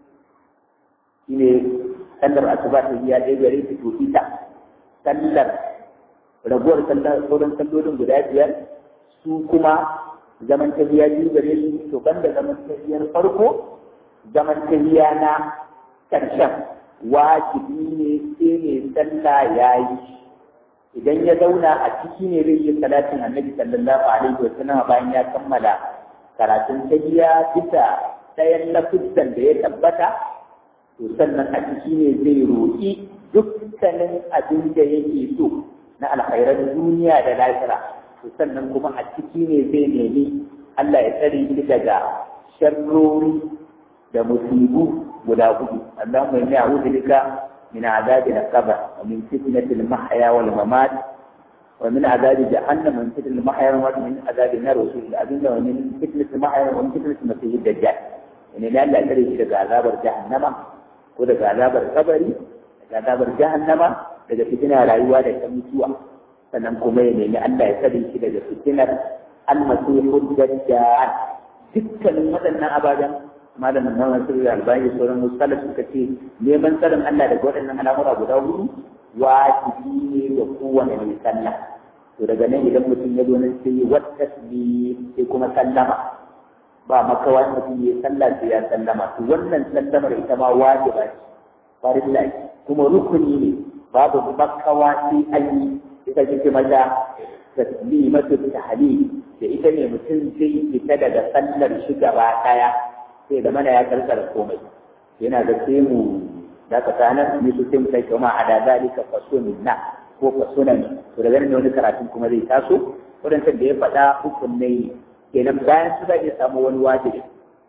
shine sallar asuba tahiyya ɗaya gare ta to ita sallar raguwar sallar sauran sallolin guda biyar su kuma zaman tahiyya biyu gare su to banda zaman tahiyyar farko zaman tahiyya na ƙarshen wajibi ne sai mai sallah ya yi idan ya zauna a ciki ne zai yi salatin annabi sallallahu alaihi wa sallam bayan ya kammala karatun tahiyya bisa ɗayan lafuzan da ya tabbata to sannan a ciki ne zai roƙi dukkanin abin da yake so na alkhairan duniya da lahira to sannan kuma a ciki ne zai nemi Allah ya tsare shi daga sharrori da musibu guda hudu Allahumma inni a'udhu bika min azabi al-qabr wa min fitnati al-mahya wal mamat wa min azabi jahannam wa min fitnati al-mahya wal mamat wa min azabi an-nar wa su'il adab wa min fitnati al-mahya wa min fitnati al-masih ad-dajjal ne Allah ya tsare shi daga azabar jahannama ko daga azabar kabari daga azabar jahannama daga fitinar rayuwa da ta mutuwa sannan kuma ya nemi Allah ya tsare shi daga fitinar al-masihud dajjal dukkanin waɗannan ababen malamin Muhammad sallallahu alaihi wasallam sauran musalaf suka ce neman tsarin Allah daga waɗannan al'amura guda hudu wajibi ne ga kowane mai sallah to daga nan idan mutum ya zo nan sai wata tasbih sai kuma sallama ba makawa mutum ya sallah sai ya sallama to wannan sallamar ita ma wajiba ce farilla ce kuma rukuni ne babu makawa sai an yi ita ce mata taslimatu tahlil da ita ne mutum zai fita daga sallar shi gaba daya sai da mana ya karkar komai yana da sai mu da ka tana ni su sai mu kai kuma ada zalika fasunna ko fasunan to daga nan wani karatun kuma zai taso wadannan da ya faɗa hukunai kenan bayan su zai samu wani wajibi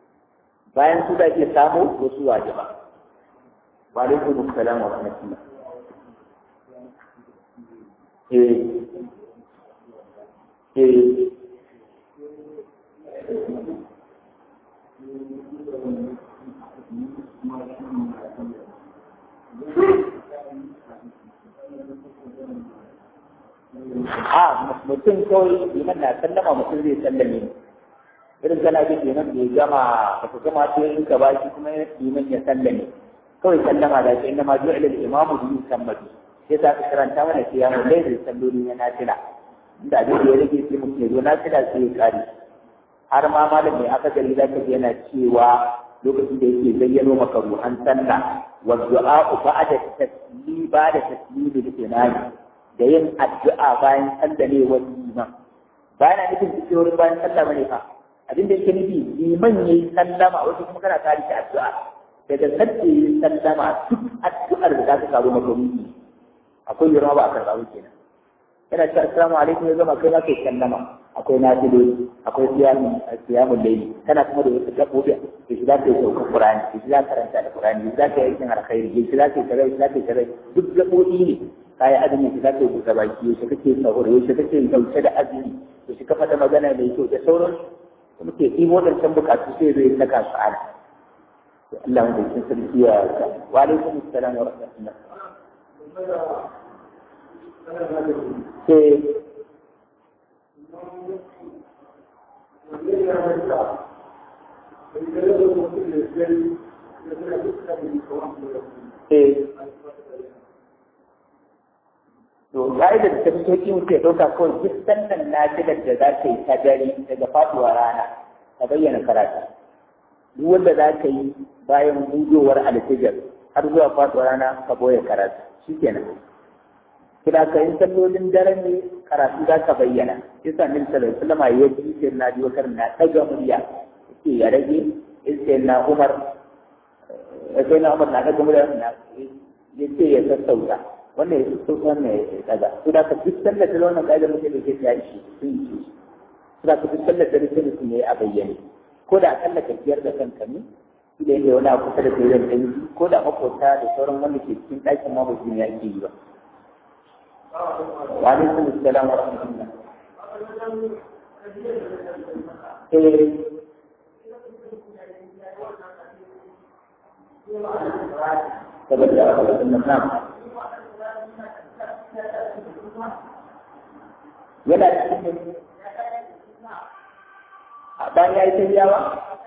bayan su zai samu wasu wajiba wa alaikum assalam wa rahmatullah eh eh a mutum kawai liman na sallama mutum zai sallame irin kana bin liman bai gama ba ka gama sai in ka ba shi kuma liman ya sallame kawai sallama da shi inda ma ju'ila al-imamu bi yusammatu sai ta karanta mana kiyamu laifin salloli na nafila inda abin da ya rage sai mutum ya zo nafila sai ya kare har ma malam mai aka gari za ka yana cewa lokacin da yake zayyano maka ruhan sallah wa du'a ba'da taslim ba'da taslim al-imam da yin addu'a bayan sallame wa liman bayan nufin cikin bayan sallah bane fa abin da yake nufi liman yayi sallama wasu kuma kana kare shi addu'a daga sadda yayi sallama duk addu'ar da za ta kawo maka ruhi akwai yarwa ba a karɓa kenan yana cewa assalamu alaikum ya zama kai za ka yi sallama akwai nafiloli akwai siyamun siyamun laili kana kuma da wasu gaɓoɓi da shi za ka yi saukar Qur'ani da shi za ka karanta da Qur'ani da shi za ka yi aikin alkhairi da shi za ka yi kaza da shi za ka yi kaza duk gaɓoɓi ne kayi azumi da za ka yi buɗe baki yaushe kake sahur yaushe kake dauke da azumi yaushe ka faɗa magana mai kyau da sauran kuma ke ɗibo waɗancan buƙatu sai zai saka su ana Allah mu da sarki ya wa alaikum assalam wa rahmatullah sai eh to ka'idar da ta fito ki muke ɗauka kawai duk sannan nafilar da za ka yi ta dare daga faɗuwa rana ta bayyana karatu duk wanda za ka yi bayan hujowar alfijar har zuwa faɗuwa rana ka boye karatu shi kenan kira ka yi sallolin dare ne karatu za ka bayyana yasa min sallallahu alaihi wasallam ya ji sai na biyo kar na daga murya yake ya rage sai na Umar sai na Umar na daga murya na yace ya sassauta wannan ya so wannan ya daga to da ka duk sallar da wannan kaidar mutum da ke ya shi sun yi to da ka duk sallar da mutum ne a bayyane ko da akalla ka ciyar da kanka ne shi da yake wani kusa da kai zai ko da makota da sauran wanda ke cikin ɗakin ma ba su ne ake yi ba. Wa alaikum assalam wa rahmatullah. Eh saboda wannan nan yana cikin a bayan ya yi tafiya ba?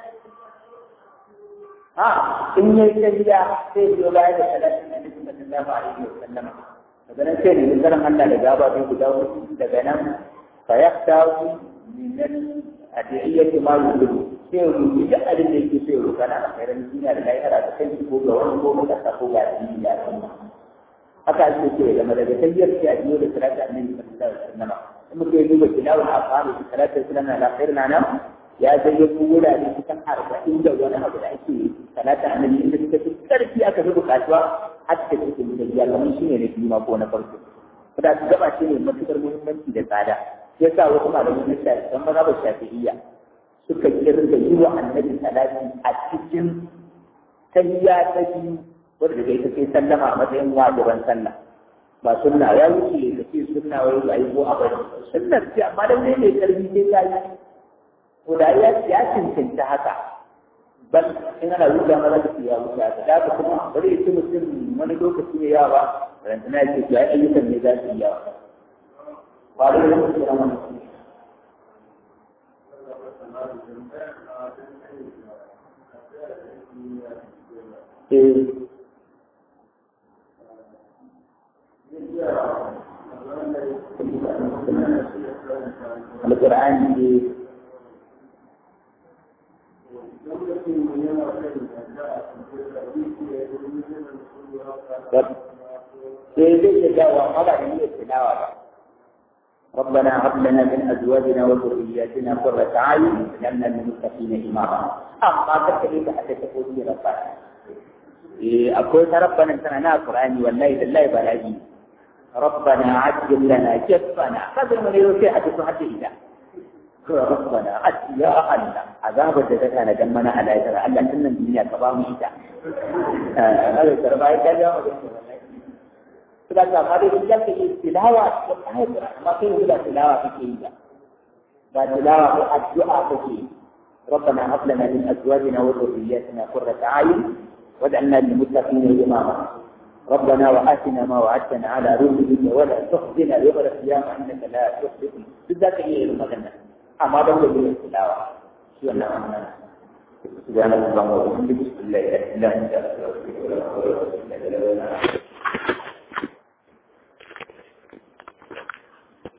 Ha, in ya yi tafiya sai biyo baya da talatin da nufin da sallallahu alaihi wa sallam. Daga nan sai da zaran Allah da gaba bai guda wasu daga nan fa ya tawo minan adiyyati ma yudu sai rubi da abin da yake sai ruka na alkhairan duniya da lahira da kai ko ga wani ko da ta ko ga dini da kuma haka ake ce game daga tayyar sai a biyo da salatu annabi sallallahu alaihi wa sallam. In mutum ya duba tilawar afali da salatu sallallahu alaihi wa sallam ya zai ku wurare kusan arba'in da wani abu da ake salata a nan inda suka fi ƙarfi aka fi buƙatuwa har ta cikin da ya kamar shi ne na biyu ko na farko. Kuma su gaba shi ne matuƙar muhimmanci da tsada. Shi yasa wasu malamin na shafi ɗan mazhabar shafi'iyya suka kirga yi wa annabi salati a cikin tahiyya ta biyu wanda daga ita sai sallama a matsayin wajiban sallah. Ba sunna ya wuce da ce sunna wai ba yi ko a bari. Sunnar ce amma dan ne mai ƙarfi sai ta yi. ko da ya ya cancanta haka bal in ana rubuta mara da ya wuce haka da ka kuma bari ya ci mutum wani lokaci ne yawa ba rantana ya ce ya ayyukan ne za su yi yawa ba da yin mutum na wani القرآن ربنا هب لنا من ازواجنا وذرياتنا قرة اعين واجعلنا للمتقين اماما اما كيف حتى تقول لي ربنا اقول ربنا انت انا قراني والله بالله بلاجي ربنا عجل لنا كفنا قبل ما يروح حتى حتى اذا ربنا عجل يا الله عذاب الجزاء جمنا على يسر الله كنا الدنيا تمام إذا هذا ترى كذا فلذا هذه الجلسة التلاوة ما فيه إلا تلاوة فيها فتلاوة الدعاء فيه ربنا هب لنا من أزواجنا وذرياتنا قرة أعين واجعلنا للمتقين إماما ربنا وآتنا ما وعدتنا على رسلك ولا تخزنا يوم القيامة إنك لا تخلف بالذات هي المغنى أما بقول لي التلاوة شو أنا أنا سبحان الله وبحمده بسم الله لا إله إلا أنت